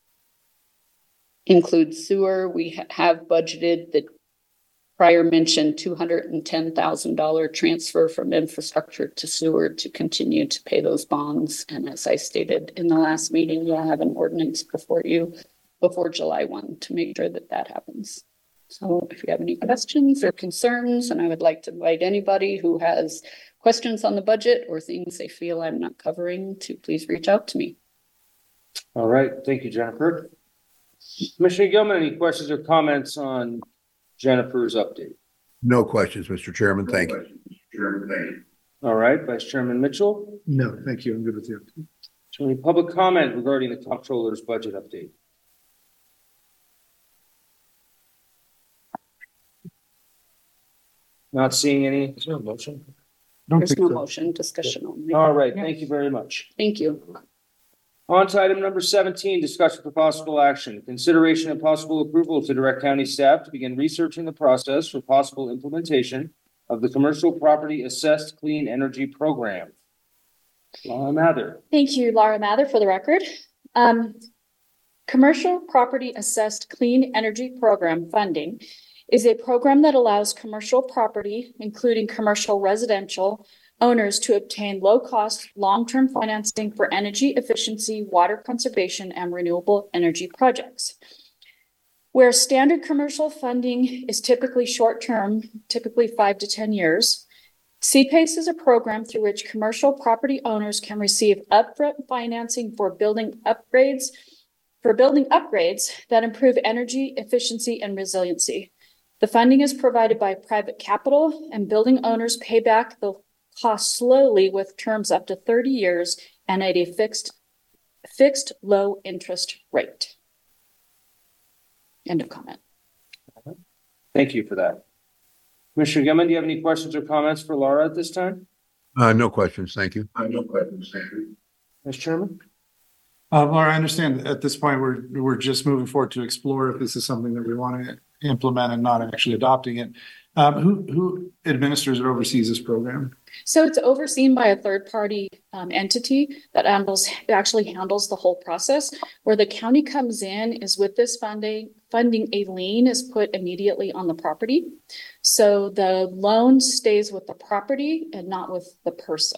S16: include sewer. We ha- have budgeted the prior mentioned two hundred ten thousand dollars transfer from infrastructure to sewer to continue to pay those bonds. And as I stated in the last meeting, we'll have an ordinance before you before July first to make sure that that happens. So if you have any questions or concerns, and I would like to invite anybody who has questions on the budget or things they feel I'm not covering to please reach out to me.
S1: All right. Thank you, Jennifer. Commissioner Gilman, any questions or comments on Jennifer's update?
S4: No questions, Mister Chairman. Thank you. Chairman, thank you.
S1: All right. Vice Chairman Mitchell?
S6: No, thank you. I'm good with you.
S1: Any public comment regarding the comptroller's budget update? Not seeing any. Is there a motion?
S16: There's no motion, discussion only.
S1: All right. Thank you very much.
S16: Thank you.
S1: On to item number seventeen, discussion for possible action. Consideration and possible approval to direct county staff to begin researching the process for possible implementation of the commercial property assessed clean energy program. Laura Mather.
S8: Thank you, Laura Mather, for the record. Um, Commercial Property Assessed Clean Energy Program funding is a program that allows commercial property, including commercial residential owners, to obtain low-cost, long-term financing for energy efficiency, water conservation, and renewable energy projects. Where standard commercial funding is typically short-term, typically five to ten years, C PACE is a program through which commercial property owners can receive upfront financing for building upgrades, for building upgrades that improve energy efficiency and resiliency. The funding is provided by private capital, and building owners pay back the cost slowly with terms up to thirty years and at a fixed, fixed low interest rate. End of comment.
S1: Thank you for that. Commissioner Gilman, do you have any questions or comments for Laura at this time?
S4: Uh, no questions. Thank you.
S2: Uh, no questions, thank you.
S1: Mister Chairman?
S6: Uh, Laura, I understand at this point, we're, we're just moving forward to explore if this is something that we want to implement and not actually adopting it. Um, who, who administers or oversees this program?
S8: So it's overseen by a third-party um, entity that handles, actually handles the whole process. Where the county comes in is with this funding, funding a lien is put immediately on the property. So the loan stays with the property and not with the person.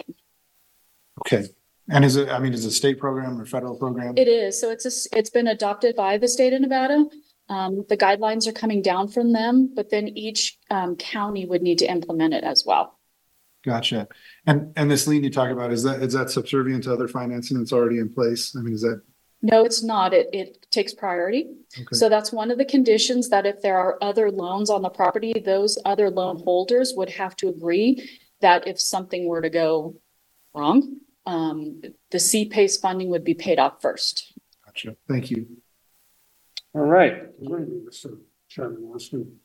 S6: Okay. And is it, I mean, is it a state program or federal program?
S8: It is. So it's a, it's been adopted by the state of Nevada. Um, the guidelines are coming down from them, but then each um, county would need to implement it as well.
S6: Gotcha. And, and this lien you talk about, is that, is that subservient to other financing that's already in place? I mean, is that?
S8: No, it's not. It, it takes priority.
S6: Okay.
S8: So that's one of the conditions, that if there are other loans on the property, those other loan holders would have to agree that if something were to go wrong, um, the C PACE funding would be paid off first.
S6: Gotcha. Thank you.
S1: All right.
S5: Mister Chairman, asking.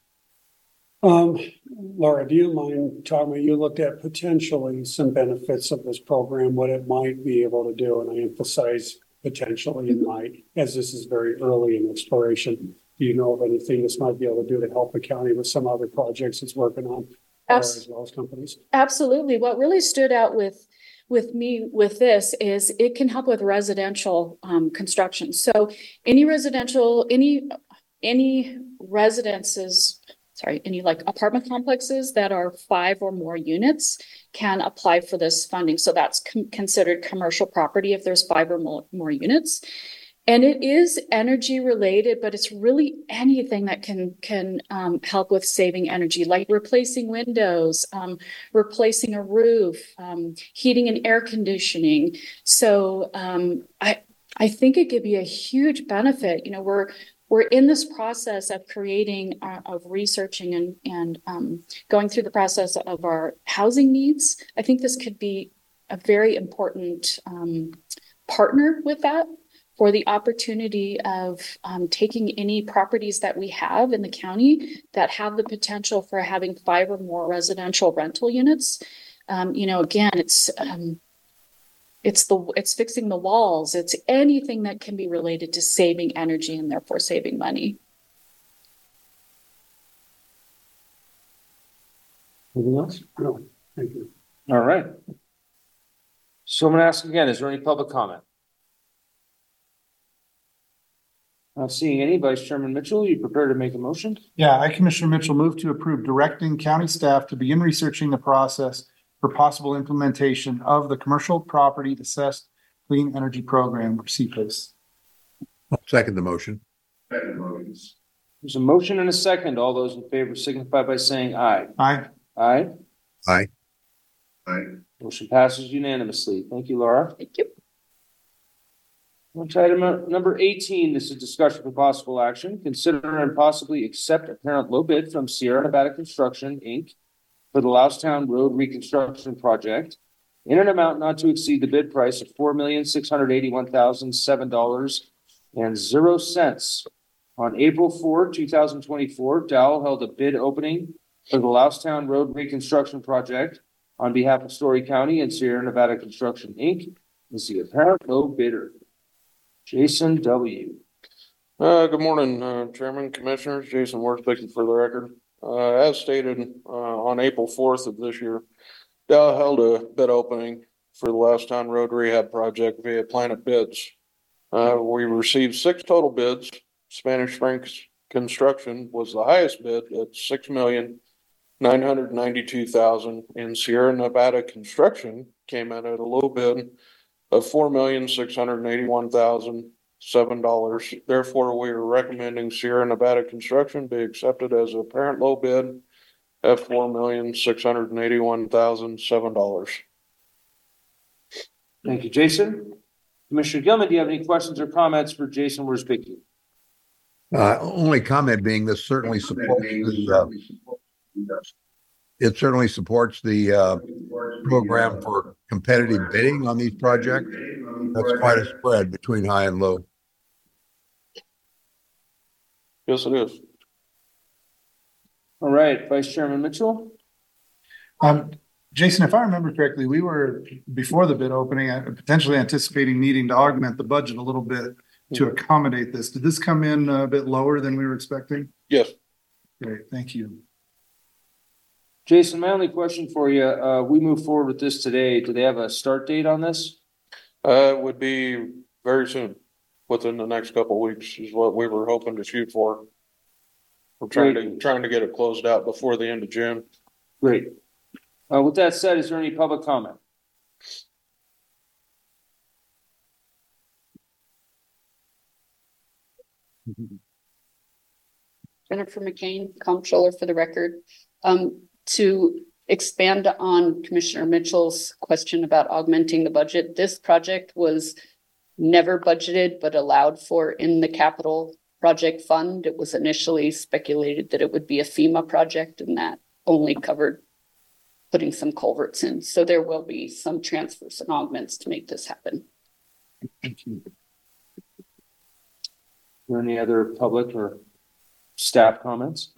S5: Um, Laura, do you mind talking about, you looked at potentially some benefits of this program, what it might be able to do, and I emphasize potentially it might, as this is very early in exploration. Do you know of anything this might be able to do to help the county with some other projects it's working on,
S8: Abs-
S5: as well as companies?
S8: Absolutely. What really stood out with with me with this is it can help with residential um, construction. So any residential, any any residences, sorry, any like apartment complexes that are five or more units can apply for this funding. So that's com- considered commercial property if there's five or more, more units. And it is energy related, but it's really anything that can can um, help with saving energy, like replacing windows, um, replacing a roof, um, heating and air conditioning. So um, I I think it could be a huge benefit. You know, we're we're in this process of creating, uh, of researching and and um, going through the process of our housing needs. I think this could be a very important um, partner with that, for the opportunity of um, taking any properties that we have in the county that have the potential for having five or more residential rental units. Um, you know, again, it's um, it's the it's fixing the walls. It's anything that can be related to saving energy and therefore saving money.
S1: Anything else?
S5: No, thank you.
S1: All right. So I'm going to ask again, is there any public comment? Not seeing any. Vice Chairman Mitchell, you prepared to make a motion?
S6: Yeah, I, Commissioner Mitchell, move to approve directing county staff to begin researching the process for possible implementation of the Commercial Property Assessed Clean Energy Program, or C P A S.
S4: I'll second the motion.
S1: There's a motion and a second. All those in favor signify by saying aye.
S6: Aye.
S1: Aye.
S4: Aye.
S2: Aye.
S1: Motion passes unanimously. Thank you, Laura.
S8: Thank you.
S1: On to item number eighteen, this is discussion for possible action. Consider and possibly accept apparent low bid from Sierra Nevada Construction, Incorporated for the Loustown Road Reconstruction Project in an amount not to exceed the bid price of four million, six hundred eighty-one thousand, seven dollars and zero cents. On April fourth, two thousand twenty-four, Dow held a bid opening for the Loustown Road Reconstruction Project on behalf of Story County and Sierra Nevada Construction, Incorporated is the apparent low bidder. Jason W.
S17: Uh, good morning, uh, Chairman, Commissioners. Jason Worth speaking for the record. Uh, as stated, uh, on April fourth of this year, Dow held a bid opening for the Loustown Road Rehab Project via Planet Bids. Uh, we received six total bids. Spanish Spring Construction was the highest bid at six million, nine hundred ninety-two thousand, and Sierra Nevada Construction came in at a low bid of four million, six hundred eighty-one thousand, seven dollars. Therefore, we are recommending Sierra Nevada Construction be accepted as a apparent low bid at four million, six hundred eighty-one thousand, seven dollars.
S1: Thank you, Jason. Commissioner Gilman, do you have any questions or comments for Jason Worsbicky?
S4: Uh, only comment being this certainly supports the, uh, it certainly supports the, uh, program for competitive bidding on these projects. That's quite a spread between high and low.
S17: Yes, it is.
S1: All right, Vice Chairman Mitchell.
S6: Um, Jason, if I remember correctly, we were, before the bid opening, uh, potentially anticipating needing to augment the budget a little bit to accommodate this. Did this come in a bit lower than we were expecting?
S17: Yes.
S6: Great, thank you.
S1: Jason, my only question for you, uh, we move forward with this today. Do they have a start date on this?
S17: Uh, it would be very soon, within the next couple of weeks is what we were hoping to shoot for. We're trying to, trying to get it closed out before the end of June.
S1: Great. Uh, with that said, is there any public comment?
S16: Jennifer McCain, Comptroller for the record. Um, to expand on Commissioner Mitchell's question about augmenting the budget, this project was never budgeted but allowed for in the capital project fund. It was initially speculated that it would be a FEMA project, and that only covered putting some culverts in. So there will be some transfers and augments to make this happen.
S1: Thank you. Are there any other public or staff comments?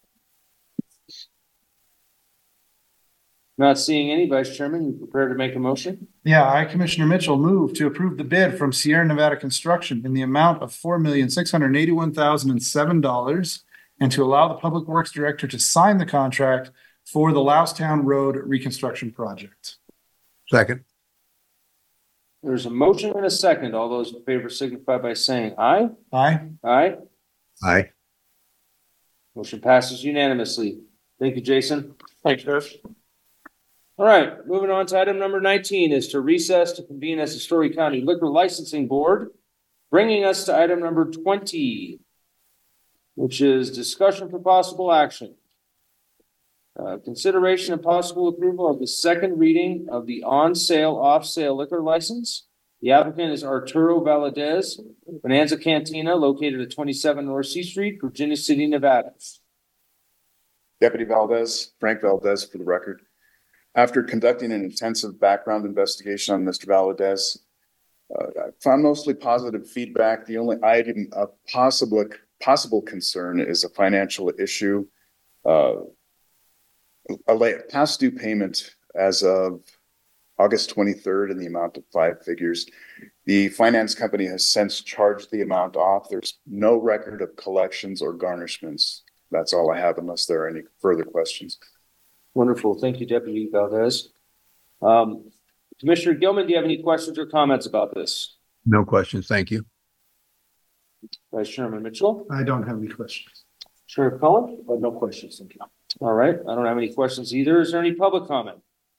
S1: Not seeing any. Vice Chairman, you prepared to make a motion?
S6: Yeah, I, Commissioner Mitchell, move to approve the bid from Sierra Nevada Construction in the amount of four million, six hundred eighty-one thousand, seven dollars and to allow the Public Works Director to sign the contract for the Loustown Road Reconstruction Project.
S4: Second.
S1: There's a motion and a second. All those in favor signify by saying aye.
S6: Aye.
S1: Aye.
S4: Aye.
S1: Motion passes unanimously. Thank you, Jason.
S17: Thanks, Chris.
S1: All right, moving on to item number nineteen is to recess to convene as the Story County Liquor Licensing Board, bringing us to item number twenty, which is discussion for possible action. Uh, consideration and possible approval of the second reading of the on-sale, off-sale liquor license The applicant is Arturo Valadez, Bonanza Cantina located at twenty-seven North C Street, Virginia City, Nevada.
S18: Deputy Valdez, Frank Valdez for the record. After conducting an intensive background investigation on Mister Valadez, uh, I found mostly positive feedback. The only item of possible, possible concern is a financial issue. Uh, a late past due payment as of August twenty-third in the amount of five figures. The finance company has since charged the amount off. There's no record of collections or garnishments. That's all I have unless there are any further questions.
S1: Wonderful. Thank you, Deputy Valdez. Um, Commissioner Gilman, do you have any questions or comments about this?
S4: No questions. Thank you.
S1: Vice Chairman Mitchell?
S6: I don't have any questions.
S1: Sheriff Cullen?
S14: But no questions, thank you.
S1: All right. I don't have any questions either. Is there any public comment?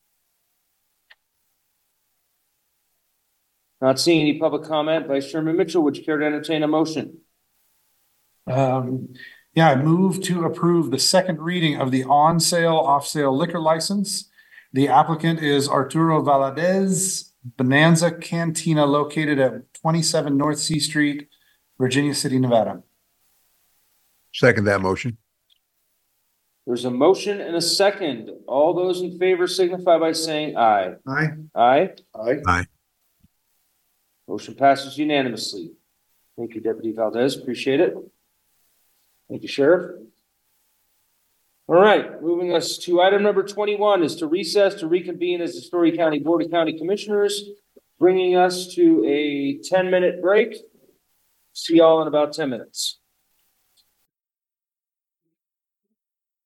S1: Not seeing any public comment. Vice Chairman Mitchell, would you care to entertain a motion?
S6: Um, yeah, I move to approve the second reading of the on sale, off sale liquor license. The applicant is Arturo Valadez, Bonanza Cantina located at twenty-seven North C Street, Virginia City, Nevada.
S4: Second that motion.
S1: There's a motion and a second. All those in favor signify by saying aye.
S6: Aye.
S1: Aye.
S15: Aye.
S4: Aye.
S1: Motion passes unanimously. Thank you, Deputy Valdez. Appreciate it. Thank you, Sheriff. All right, moving us to item number twenty-one is to recess to reconvene as the Story County Board of County Commissioners, bringing us to a ten minute break. See y'all in about ten minutes.